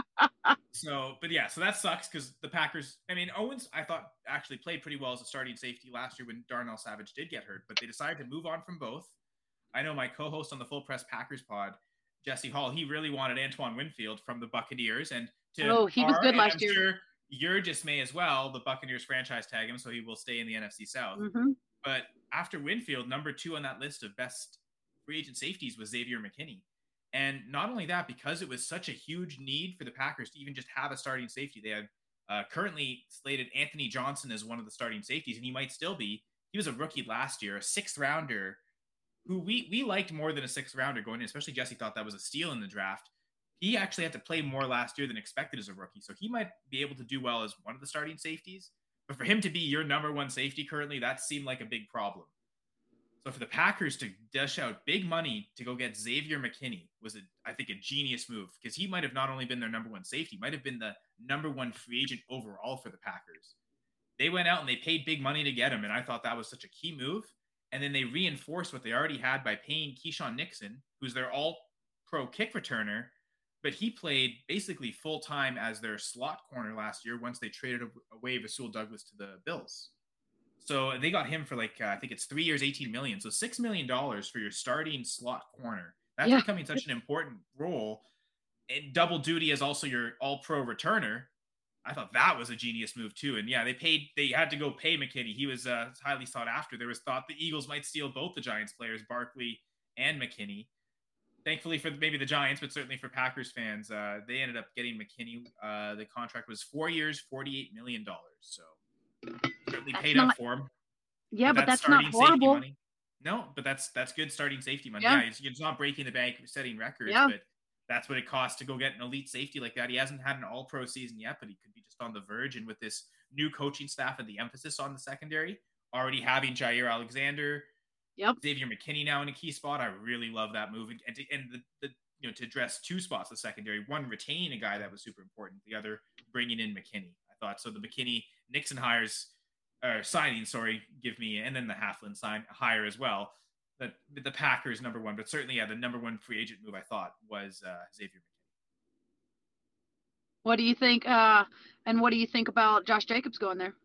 so, but yeah, so that sucks because the Packers, I mean, Owens, I thought actually played pretty well as a starting safety last year when Darnell Savage did get hurt, but they decided to move on from both. I know my co-host on the Full Press Packers pod, Jesse Hall, he really wanted Antoine Winfield from the Buccaneers. And to oh, he was our, good last I'm year. Sure your dismay as well, the Buccaneers franchise tag him, so he will stay in the N F C South. Mm-hmm. But after Winfield, number two on that list of best free agent safeties was Xavier McKinney. And not only that, because it was such a huge need for the Packers to even just have a starting safety, they had uh, currently slated Anthony Johnson as one of the starting safeties, and he might still be. He was a rookie last year, a sixth rounder, who we we liked more than a sixth rounder going in, especially Jesse thought that was a steal in the draft. He actually had to play more last year than expected as a rookie, so he might be able to do well as one of the starting safeties. But for him to be your number one safety currently, that seemed like a big problem. So for the Packers to dish out big money to go get Xavier McKinney was, a, I think, a genius move because he might have not only been their number one safety, might have been the number one free agent overall for the Packers. They went out and they paid big money to get him, and I thought that was such a key move. And then they reinforced what they already had by paying Keyshawn Nixon, who's their all-pro kick returner, but he played basically full-time as their slot corner last year once they traded away Rasul Douglas to the Bills. So they got him for like, uh, I think it's three years, eighteen million dollars. So six million dollars for your starting slot corner. That's yeah. becoming such an important role. And double duty as also your all-pro returner. I thought that was a genius move too. And yeah, they paid, they had to go pay McKinney. He was uh, highly sought after. There was thought the Eagles might steal both the Giants players, Barkley and McKinney. Thankfully for maybe the Giants, but certainly for Packers fans, uh, they ended up getting McKinney. Uh, the contract was four years, forty-eight million dollars. So certainly that's paid not, up for him. Yeah, but, but that's, that's not horrible. Money. No, but that's that's good starting safety money. Yeah, yeah it's, it's not breaking the bank, setting records, yeah. but that's what it costs to go get an elite safety like that. He hasn't had an all-pro season yet, but he could be just on the verge. And with this new coaching staff and the emphasis on the secondary, already having Jair Alexander, yep. Xavier McKinney now in a key spot, I really love that move. And to, and the, the you know to address two spots of secondary, one retaining a guy that was super important, the other bringing in McKinney. I thought so. The McKinney Nixon hires or signing, sorry, give me, and then the Haflin sign hire as well. The, the Packers number one, but certainly, yeah, the number one free agent move I thought was uh, Xavier McKinney. What do you think? Uh, and what do you think about Josh Jacobs going there?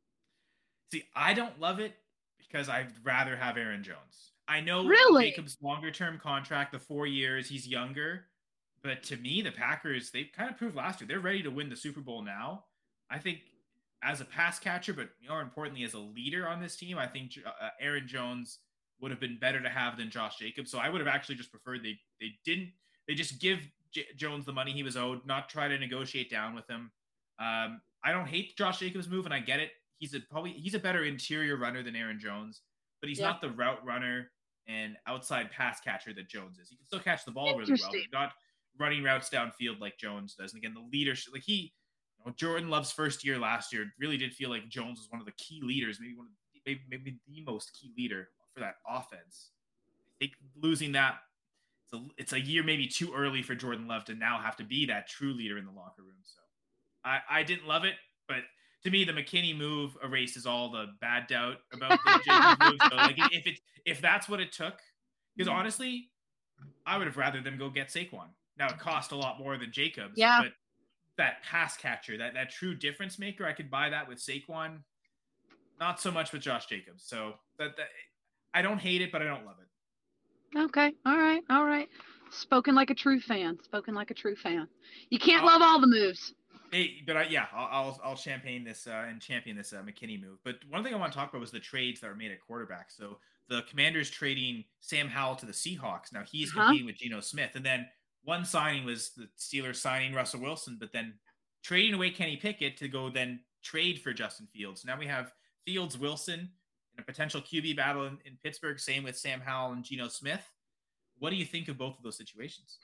See, I don't love it because I'd rather have Aaron Jones. I know really? Jacobs' longer term contract, the four years, he's younger, but to me, the Packers, they kind of proved last year they're ready to win the Super Bowl now. I think as a pass catcher, but more importantly as a leader on this team, I think uh, Aaron Jones would have been better to have than Josh Jacobs. So I would have actually just preferred they they didn't they just give J- Jones the money he was owed, not try to negotiate down with him. Um, I don't hate Josh Jacobs' move, and I get it. He's a probably he's a better interior runner than Aaron Jones, but he's yeah. not the route runner and outside pass catcher that Jones is. He can still catch the ball really well, but not running routes downfield like Jones does. And again, the leadership, like he, you know, Jordan Love's first year last year really did feel like Jones was one of the key leaders, maybe one of the, maybe, maybe the most key leader for that offense. I think losing that, it's a, it's a year maybe too early for Jordan Love to now have to be that true leader in the locker room. So I, I didn't love it, but to me, the McKinney move erases all the bad doubt about the Jacobs move. So like if it if that's what it took, because honestly, I would have rather them go get Saquon. Now it cost a lot more than Jacobs, yeah. but that pass catcher, that that true difference maker. I could buy that with Saquon. Not so much with Josh Jacobs. So that, that I don't hate it, but I don't love it. Okay. All right. All right. Spoken like a true fan. Spoken like a true fan. You can't I'll, love all the moves. Hey, but I, yeah, I'll, I'll I'll champagne this uh, and champion this uh, McKinney move. But one thing I want to talk about was the trades that were made at quarterback. So the Commanders trading Sam Howell to the Seahawks. Now he's Uh-huh. competing with Geno Smith, and then one signing was the Steelers signing Russell Wilson, but then trading away Kenny Pickett to go then trade for Justin Fields. Now we have Fields, Wilson in a potential Q B battle in, in Pittsburgh. Same with Sam Howell and Geno Smith. What do you think of both of those situations?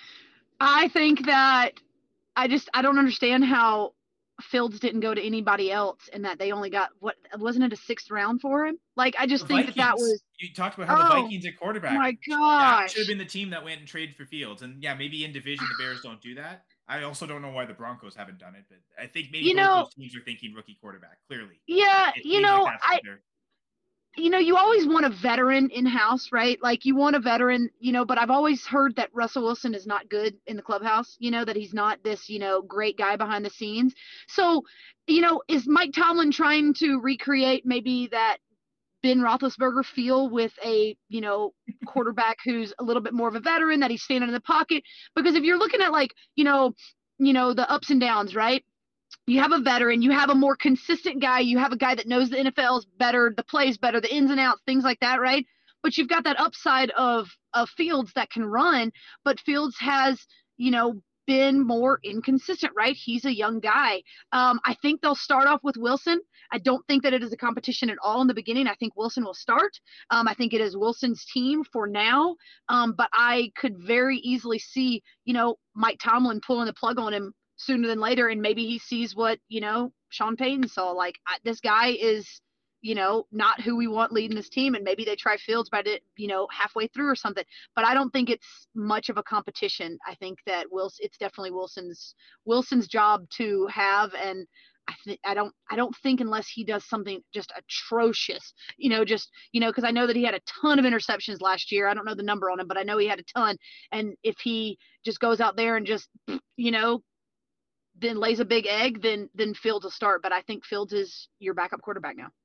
I think that I just I don't understand how Fields didn't go to anybody else and that they only got what wasn't it a sixth round for him? Like I just The think Vikings, that that was you talked about how the Oh, Vikings at quarterback. my That gosh. should have been the team that went and traded for Fields. And yeah, maybe in division the Bears don't do that. I also don't know why the Broncos haven't done it, but I think maybe You both know- those teams are thinking rookie quarterback. Clearly, Yeah, It you seems know, like that's I what they're- you know, you always want a veteran in house, right? Like you want a veteran, you know, but I've always heard that Russell Wilson is not good in the clubhouse, you know, that he's not this, you know, great guy behind the scenes. So, you know, is Mike Tomlin trying to recreate maybe that Ben Roethlisberger feel with a, you know, quarterback who's a little bit more of a veteran, that he's standing in the pocket? Because if you're looking at like, you know, you know, the ups and downs, right? You have a veteran, you have a more consistent guy, you have a guy that knows the N F L's better, the plays better, the ins and outs, things like that, right? But you've got that upside of of Fields that can run, but Fields has, you know, been more inconsistent, right? He's a young guy. Um, I think they'll start off with Wilson. I don't think that it is a competition at all in the beginning. I think Wilson will start. Um, I think it is Wilson's team for now. Um, but I could very easily see, you know, Mike Tomlin pulling the plug on him sooner than later, and maybe he sees what, you know, Sean Payton saw, like I, this guy is, you know, not who we want leading this team, and maybe they try Fields by the, you know, halfway through or something. But I don't think it's much of a competition. I think that Wilson, it's definitely Wilson's Wilson's job to have, and I think I don't I don't think unless he does something just atrocious, you know, just, you know, because I know that he had a ton of interceptions last year. I don't know the number on him, but I know he had a ton. And if he just goes out there and just, you know, then lays a big egg, then then Fields will start. But I think Fields is your backup quarterback now.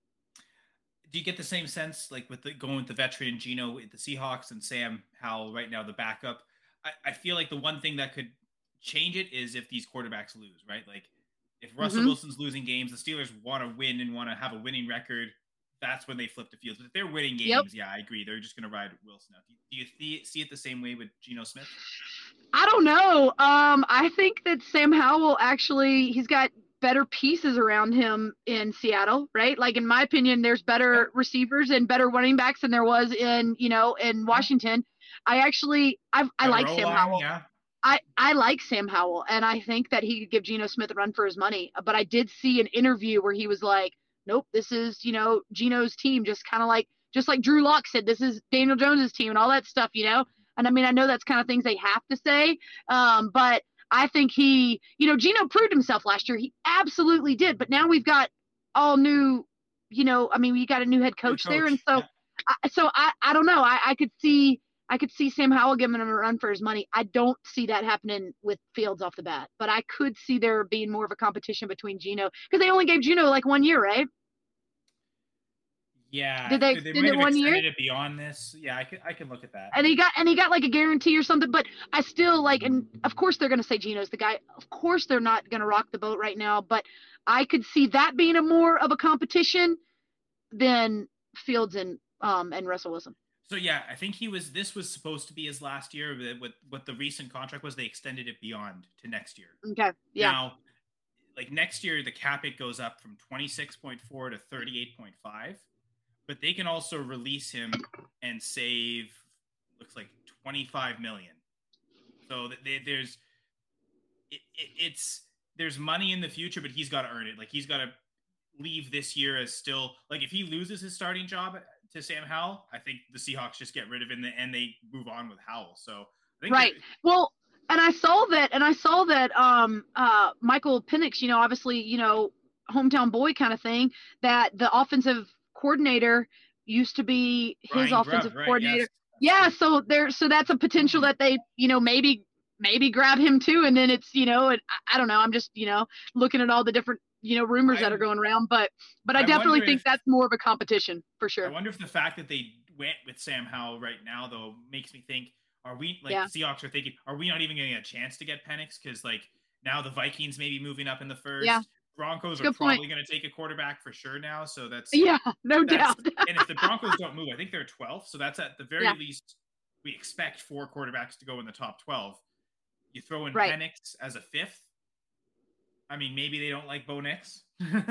Do you get the same sense, like with the, going with the veteran Geno at the Seahawks and Sam Howell right now, the backup? I, I feel like the one thing that could change it is if these quarterbacks lose, right? Like if Russell Mhm. Wilson's losing games, the Steelers want to win and want to have a winning record. That's when they flip the Fields. But if they're winning games, Yep. yeah, I agree. They're just going to ride Wilson out. Do you, do you see, see it the same way with Geno Smith? I don't know. Um, I think that Sam Howell actually, he's got better pieces around him in Seattle, right? Like in my opinion, there's better receivers and better running backs than there was in, you know, in Washington. I actually, I I Better like Sam O-line, Howell. Yeah. I, I like Sam Howell, and I think that he could give Geno Smith a run for his money. But I did see an interview where he was like, nope, this is, you know, Geno's team, just kind of like, just like Drew Lock said, this is Daniel Jones's team and all that stuff, you know? And I mean, I know that's kind of things they have to say, um, but I think he, you know, Geno proved himself last year. He absolutely did. But now we've got all new, you know, I mean, we got a new head coach, coach, there. And so, yeah. I, so I, I don't know. I, I could see, I could see Sam Howell giving him a run for his money. I don't see that happening with Fields off the bat, but I could see there being more of a competition between Geno, because they only gave Geno like one year, right? Yeah. Did they they extend might it have one year? extended it beyond this. Yeah, I could, I can look at that. And he got and he got like a guarantee or something, but I still like, and of course they're gonna say Geno's the guy. Of course they're not gonna rock the boat right now, but I could see that being a more of a competition than Fields and um and Russell Wilson. So yeah, I think he was. This was supposed to be his last year. But what what the recent contract was, they extended it beyond to next year. Okay, yeah, Now, like next year, the cap it goes up from twenty six point four to thirty eight point five, but they can also release him and save. Looks like twenty five million. So th- they, there's, it, it, it's there's money in the future, but he's got to earn it. Like he's got to leave this year as still like if he loses his starting job to Sam Howell, I think the Seahawks just get rid of him and they move on with Howell. So I think right. Well, and I saw that, and I saw that um uh Michael Penix, you know, obviously, you know, hometown boy kind of thing, that the offensive coordinator used to be his Brian offensive Grubb, right, coordinator. yes. Yeah, so there, so that's a potential that they, you know, maybe maybe grab him too. And then it's, you know, and I, I don't know. I'm just, you know, looking at all the different, you know, rumors I, that are going around. But but I, I definitely think if, that's more of a competition for sure. I wonder if the fact that they went with Sam Howell right now, though, makes me think, are we, like, yeah. the Seahawks are thinking, are we not even getting a chance to get Penix? Because, like, now the Vikings may be moving up in the first. Yeah. Broncos Good are probably going to take a quarterback for sure now. So that's. Yeah, no that's, doubt. And if the Broncos don't move, I think they're twelfth. So that's at the very yeah. least, we expect four quarterbacks to go in the top twelve. You throw in right. Penix as a fifth. I mean, maybe they don't like Bo Nix.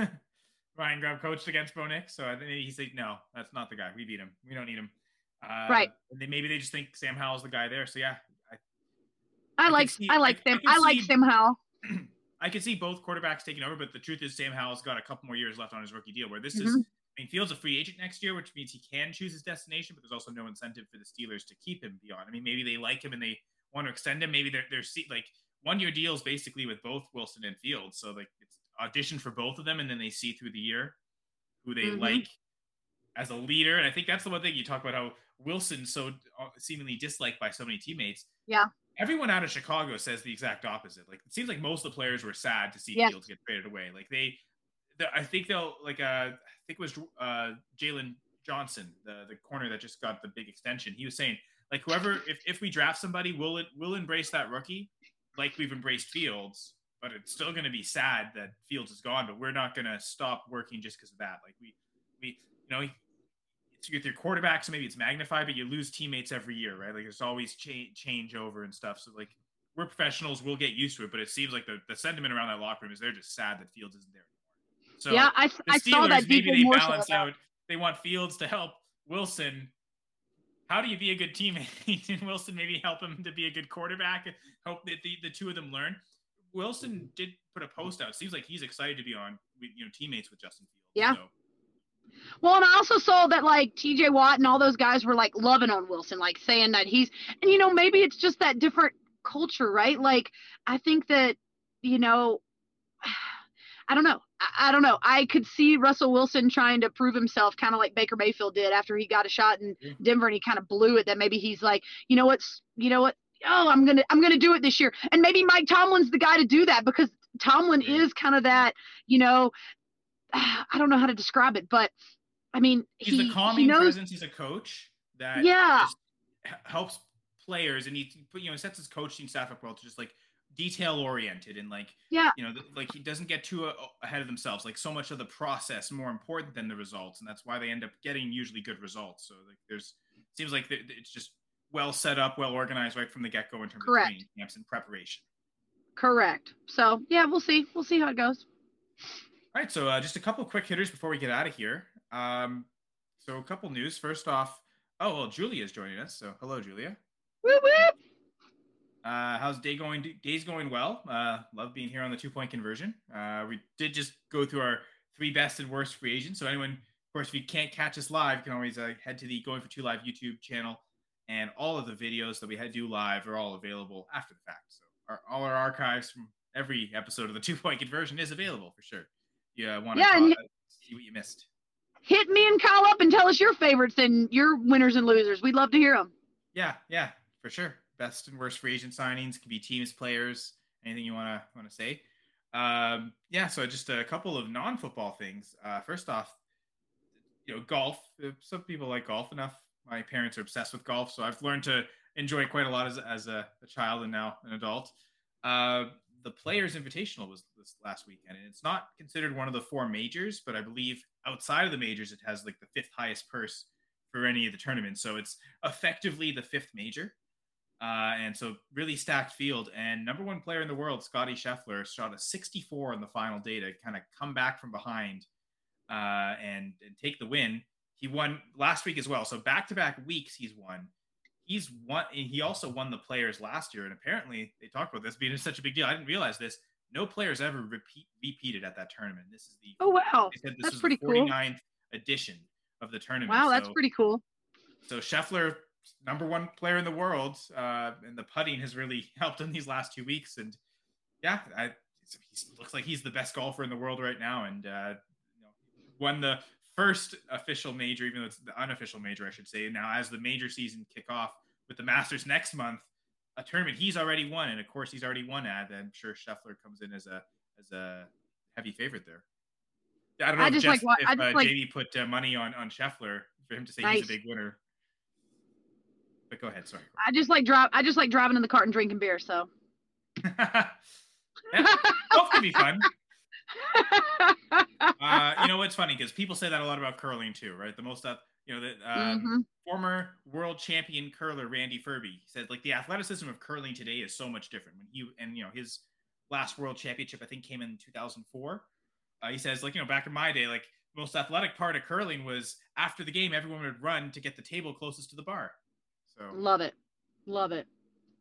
Ryan Grubb coached against Bo Nix, so I think he's like, no, that's not the guy. We beat him. We don't need him. Uh, right. And they, maybe they just think Sam Howell's the guy there. So yeah, I, I, I like see, I like I, Sam. I, I like see, Sam Howell. I can see both quarterbacks taking over, but the truth is Sam Howell's got a couple more years left on his rookie deal. Where this mm-hmm. is, I mean, Fields a free agent next year, which means he can choose his destination, but there's also no incentive for the Steelers to keep him beyond. I mean, maybe they like him and they want to extend him. Maybe they're they're like one year deals basically with both Wilson and Fields, so like it's audition for both of them, and then they see through the year who they mm-hmm. like as a leader. And I think that's the one thing you talk about, how Wilson's so seemingly disliked by so many teammates. Yeah. Everyone out of Chicago says the exact opposite. Like, it seems like most of the players were sad to see yes. Fields get traded away. Like they, I think they'll like, uh, I think it was uh, Jalen Johnson, the, the corner that just got the big extension. He was saying like, whoever, if, if we draft somebody, we'll, it, we'll embrace that rookie like we've embraced Fields, but it's still going to be sad that Fields is gone, but we're not going to stop working just because of that. Like we, we, you know, it's with your quarterback, so maybe it's magnified, but you lose teammates every year, right? Like there's always change change over and stuff. So like we're professionals, we'll get used to it, but it seems like the, the sentiment around that locker room is they're just sad that Fields isn't there anymore. So yeah, I, the I Steelers, saw that. Maybe they balance out. They want Fields to help Wilson. How do you be a good teammate? And Wilson maybe help him to be a good quarterback. Hope that the, the two of them learn. Wilson did put a post out. It seems like he's excited to be on, you know, teammates with Justin Fields. Yeah. So. Well, and I also saw that like T J Watt and all those guys were like loving on Wilson, like saying that he's, and you know, maybe it's just that different culture, right? Like, I think that, you know, I don't know. I, I don't know. I could see Russell Wilson trying to prove himself, kind of like Baker Mayfield did after he got a shot in yeah. Denver and he kind of blew it. That maybe he's like, you know what's, you know what? Oh, I'm gonna, I'm gonna do it this year. And maybe Mike Tomlin's the guy to do that because Tomlin yeah. is kind of that, you know. I don't know how to describe it, but I mean, he's he, the calming he knows, presence. He's a coach that yeah. just helps players, and he, you know, sets his coaching staff up well to just like detail oriented and like, yeah, you know, like he doesn't get too uh, ahead of themselves. Like so much of the process more important than the results, and that's why they end up getting usually good results. So like, there's seems like it's just well set up, well organized right from the get go in terms Correct. of training camps and preparation. Correct. So yeah, we'll see. We'll see how it goes. All right, so uh, just a couple of quick hitters before we get out of here. Um, so a couple news. First off, oh, well, Julia is joining us. So hello, Julia. Whoop, whoop. Uh, how's day going? Day's going well. Uh, love being here on the two-point conversion. Uh, we did just go through our three best and worst free agents. So anyone, of course, if you can't catch us live, you can always uh, head to the Going for Two Live YouTube channel, and all of the videos that we had do live are all available after the fact. So our, all our archives from every episode of the two-point conversion is available for sure. You uh, want to yeah, and see what you missed. Hit me and Kyle up and tell us your favorites and your winners and losers. We'd love to hear them. Yeah, yeah, for sure. Best and worst free agent signings, could be teams, players, anything you want to want to say. Um, yeah, so just a couple of non-football things. Uh, first off, you know, golf. Some people like golf enough. My parents are obsessed with golf, so I've learned to enjoy it quite a lot as, as a, a child and now an adult. Uh, the Players Invitational was this last weekend, and it's not considered one of the four majors, but I believe outside of the majors, it has like the fifth highest purse for any of the tournaments. So it's effectively the fifth major. Uh, and so really stacked field, and number one player in the world, Scotty Scheffler, shot a sixty-four on the final day to kind of come back from behind uh, and, and take the win. He won last week as well. So back-to-back weeks he's won. He's won. He also won the Players last year, and apparently they talked about this being such a big deal. I didn't realize this. No players ever repeat repeated at that tournament. This is the oh wow, they said this that's was pretty the forty-ninth cool. edition of the tournament. Wow, that's so, pretty cool. So Scheffler, number one player in the world, uh, and the putting has really helped him these last two weeks. And yeah, I, he looks like he's the best golfer in the world right now, and uh, you know, won the first official major, even though it's the unofficial major, I should say. Now, as the major season kick off with the Masters next month, a tournament he's already won, and of course he's already won at. I'm sure Scheffler comes in as a as a heavy favorite there. I don't know I if, just Jeff, like if I just uh, like Jamie put uh, money on on Scheffler for him to say nice. he's a big winner. But go ahead, sorry. I just like drive. I just like driving in the cart and drinking beer. So yeah, both can be fun. uh, you know what's funny because people say that a lot about curling too, right? The most up, you know, the um, mm-hmm. former world champion curler Randy Ferbey said like the athleticism of curling today is so much different. When he and you know his last world championship I think came in two thousand four. Uh, he says like you know back in my day like the most athletic part of curling was after the game everyone would run to get the table closest to the bar. So love it, love it.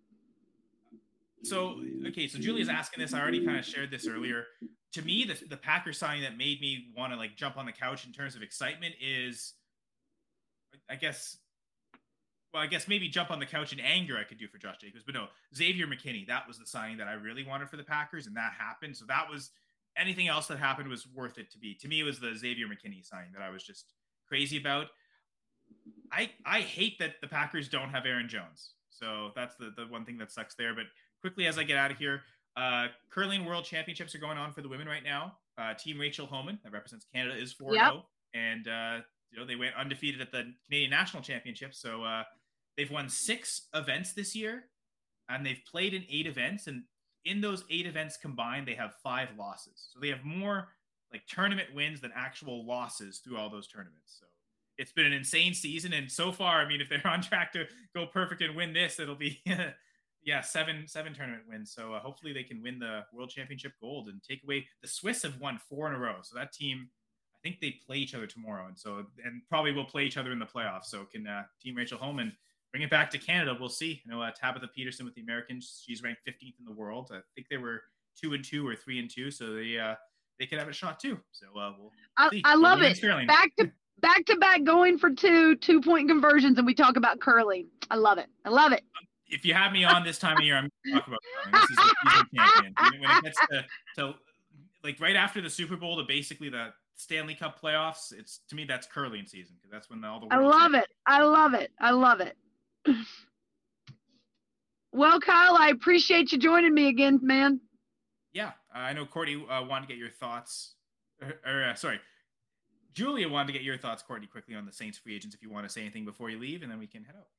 So, okay, so Julia's asking this. I already kind of shared this earlier. To me, the, the Packers signing that made me want to like jump on the couch in terms of excitement is, I guess, well, I guess maybe jump on the couch in anger I could do for Josh Jacobs. But no, Xavier McKinney, that was the signing that I really wanted for the Packers, and that happened. So that was, anything else that happened was worth it to be. To me, it was the Xavier McKinney signing that I was just crazy about. I I hate that the Packers don't have Aaron Jones. So that's the, the one thing that sucks there. But quickly as I get out of here, uh, curling world championships are going on for the women right now. Uh, Team Rachel Homan, that represents Canada, is four and oh. Yep. And, uh, you know, they went undefeated at the Canadian National Championship. So uh, they've won six events this year, and they've played in eight events. And in those eight events combined, they have five losses. So they have more like tournament wins than actual losses through all those tournaments. So it's been an insane season. And so far, I mean, if they're on track to go perfect and win this, it'll be yeah, seven seven tournament wins. So uh, hopefully they can win the World Championship gold and take away. The Swiss have won four in a row. So that team, I think they play each other tomorrow, and so and probably will play each other in the playoffs. So can uh, Team Rachel Homan bring it back to Canada? We'll see. You know, uh, Tabitha Peterson with the Americans, she's ranked fifteenth in the world. I think they were two and two or three and two, so they uh, they could have a shot too. So uh, we'll I, see. I love we'll it. Back to back to back going for two two point conversions, and we talk about curling. I love it. I love it. If you have me on this time of year, I'm going to talk about curling. This is the season champion. When it gets to, to like right after the Super Bowl to basically the Stanley Cup playoffs, it's to me that's curling season because that's when all the I love it. I love it. I love it. Well, Kyle, I appreciate you joining me again, man. Yeah, uh, I know Courtney uh, wanted to get your thoughts, or, or uh, sorry, Julia wanted to get your thoughts, Courtney, quickly on the Saints free agents. If you want to say anything before you leave, and then we can head out.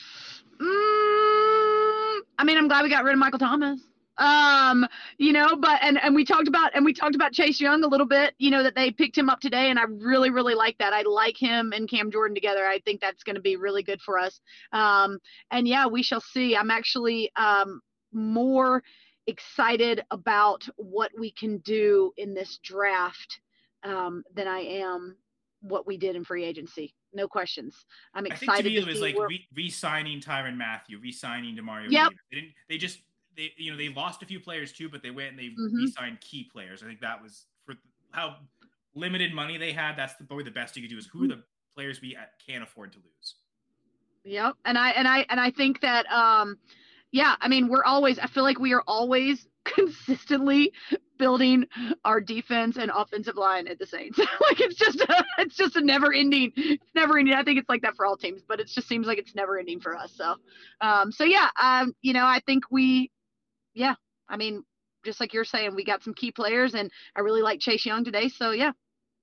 Mm, I mean, I'm glad we got rid of Michael Thomas. Um, you know, but and and we talked about and we talked about Chase Young a little bit. You know that they picked him up today, and I really really like that. I like him and Cam Jordan together. I think that's going to be really good for us. Um, and yeah, we shall see. I'm actually um more excited about what we can do in this draft um, than I am what we did in free agency. No questions. I'm excited. I think to me to it was like re- re-signing Tyrann Mathieu, re-signing DeMario. Yep. They didn't. They just. They you know they lost a few players too, but they went and they mm-hmm. re-signed key players. I think that was for how limited money they had. That's the, probably the best you could do is who are the players we can't afford to lose. Yep. And I and I and I think that um, yeah. I mean, we're always. I feel like we are always consistently building our defense and offensive line at the Saints. Like it's just a, it's just a never ending, it's never ending. I think it's like that for all teams, but it just seems like it's never ending for us. So, um, so yeah, um, you know, I think we, yeah, I mean, just like you're saying, we got some key players, and I really like Chase Young today. So yeah,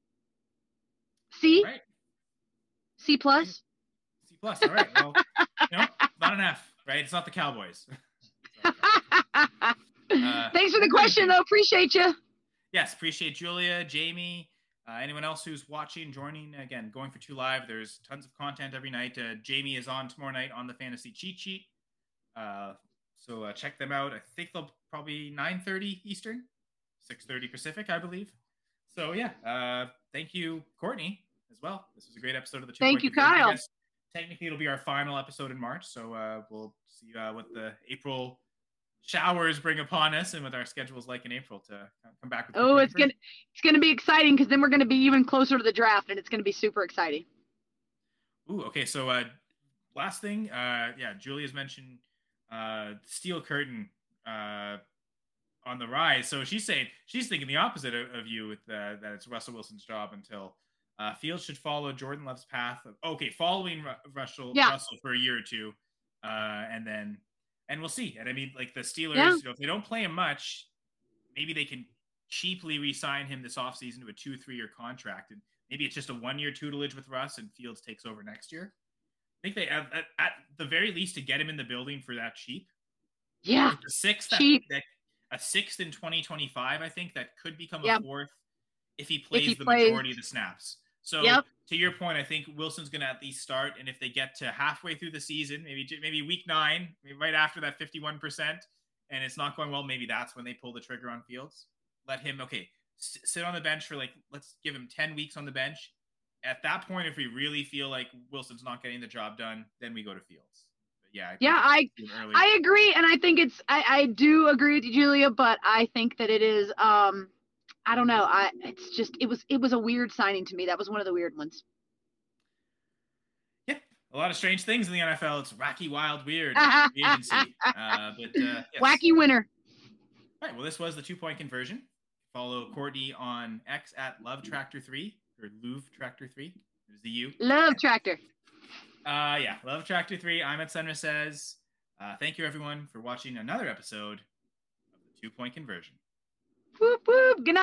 C, right. C plus, C plus. All right. Well, you know, not an F, right? It's not the Cowboys. So, Uh, Thanks for the question, though. Appreciate you. Yes, appreciate Julia, Jamie, uh, anyone else who's watching, joining. Again, Going for Two Live. There's tons of content every night. Uh, Jamie is on tomorrow night on the Fantasy Cheat Sheet. Uh, so uh, check them out. I think they'll probably nine thirty Eastern, six thirty Pacific, I believe. So yeah, uh, thank you, Courtney, as well. This was a great episode of the Two Thank you, Kyle. Technically, it'll be our final episode in March. So uh, we'll see uh, what the April showers bring upon us and what our schedule is like in April to come back with. Oh, it's gonna it's gonna be exciting because then we're gonna be even closer to the draft, and it's gonna be super exciting. Ooh, okay. So uh, last thing, uh, yeah, Julia's mentioned uh, Steel Curtain uh, on the rise. So she's saying she's thinking the opposite of, of you with uh, that it's Russell Wilson's job until uh, Fields should follow Jordan Love's path. Of, okay, following Ru- Russell yeah. Russell for a year or two, uh, and then. and we'll see. And I mean, like the Steelers, Yeah. you know, if they don't play him much, maybe they can cheaply re-sign him this offseason to a two, three-year contract. And maybe it's just a one-year tutelage with Russ and Fields takes over next year. I think they have, at, at the very least, to get him in the building for that cheap. Yeah. A sixth, that, Cheap. that, a sixth in twenty twenty-five, I think that could become Yep. a fourth if he plays he the plays. majority of the snaps. So Yep. to your point, I think Wilson's going to at least start. And if they get to halfway through the season, maybe maybe week nine, maybe right after that fifty-one percent, and it's not going well, maybe that's when they pull the trigger on Fields. Let him, okay, s- sit on the bench for like, let's give him ten weeks on the bench. At that point, if we really feel like Wilson's not getting the job done, then we go to Fields. But yeah, I think Yeah, it's I too early. I agree, and I think it's I, I do agree with you, Julia, but I think that it is um I don't know. I it's just it was it was a weird signing to me. That was one of the weird ones. Yeah, a lot of strange things in the N F L. It's wacky, wild, weird free agency. Uh, but uh, yes. Wacky winner. All right, well, this was the two-point conversion. Follow Courtney on X at Love Tractor three or Louvre Tractor three. There's the U. Love Tractor. Uh, yeah, Love Tractor three. I'm at Senra Says. Uh, thank you, everyone, for watching another episode of the Two Point Conversion. Whoop whoop. Good night.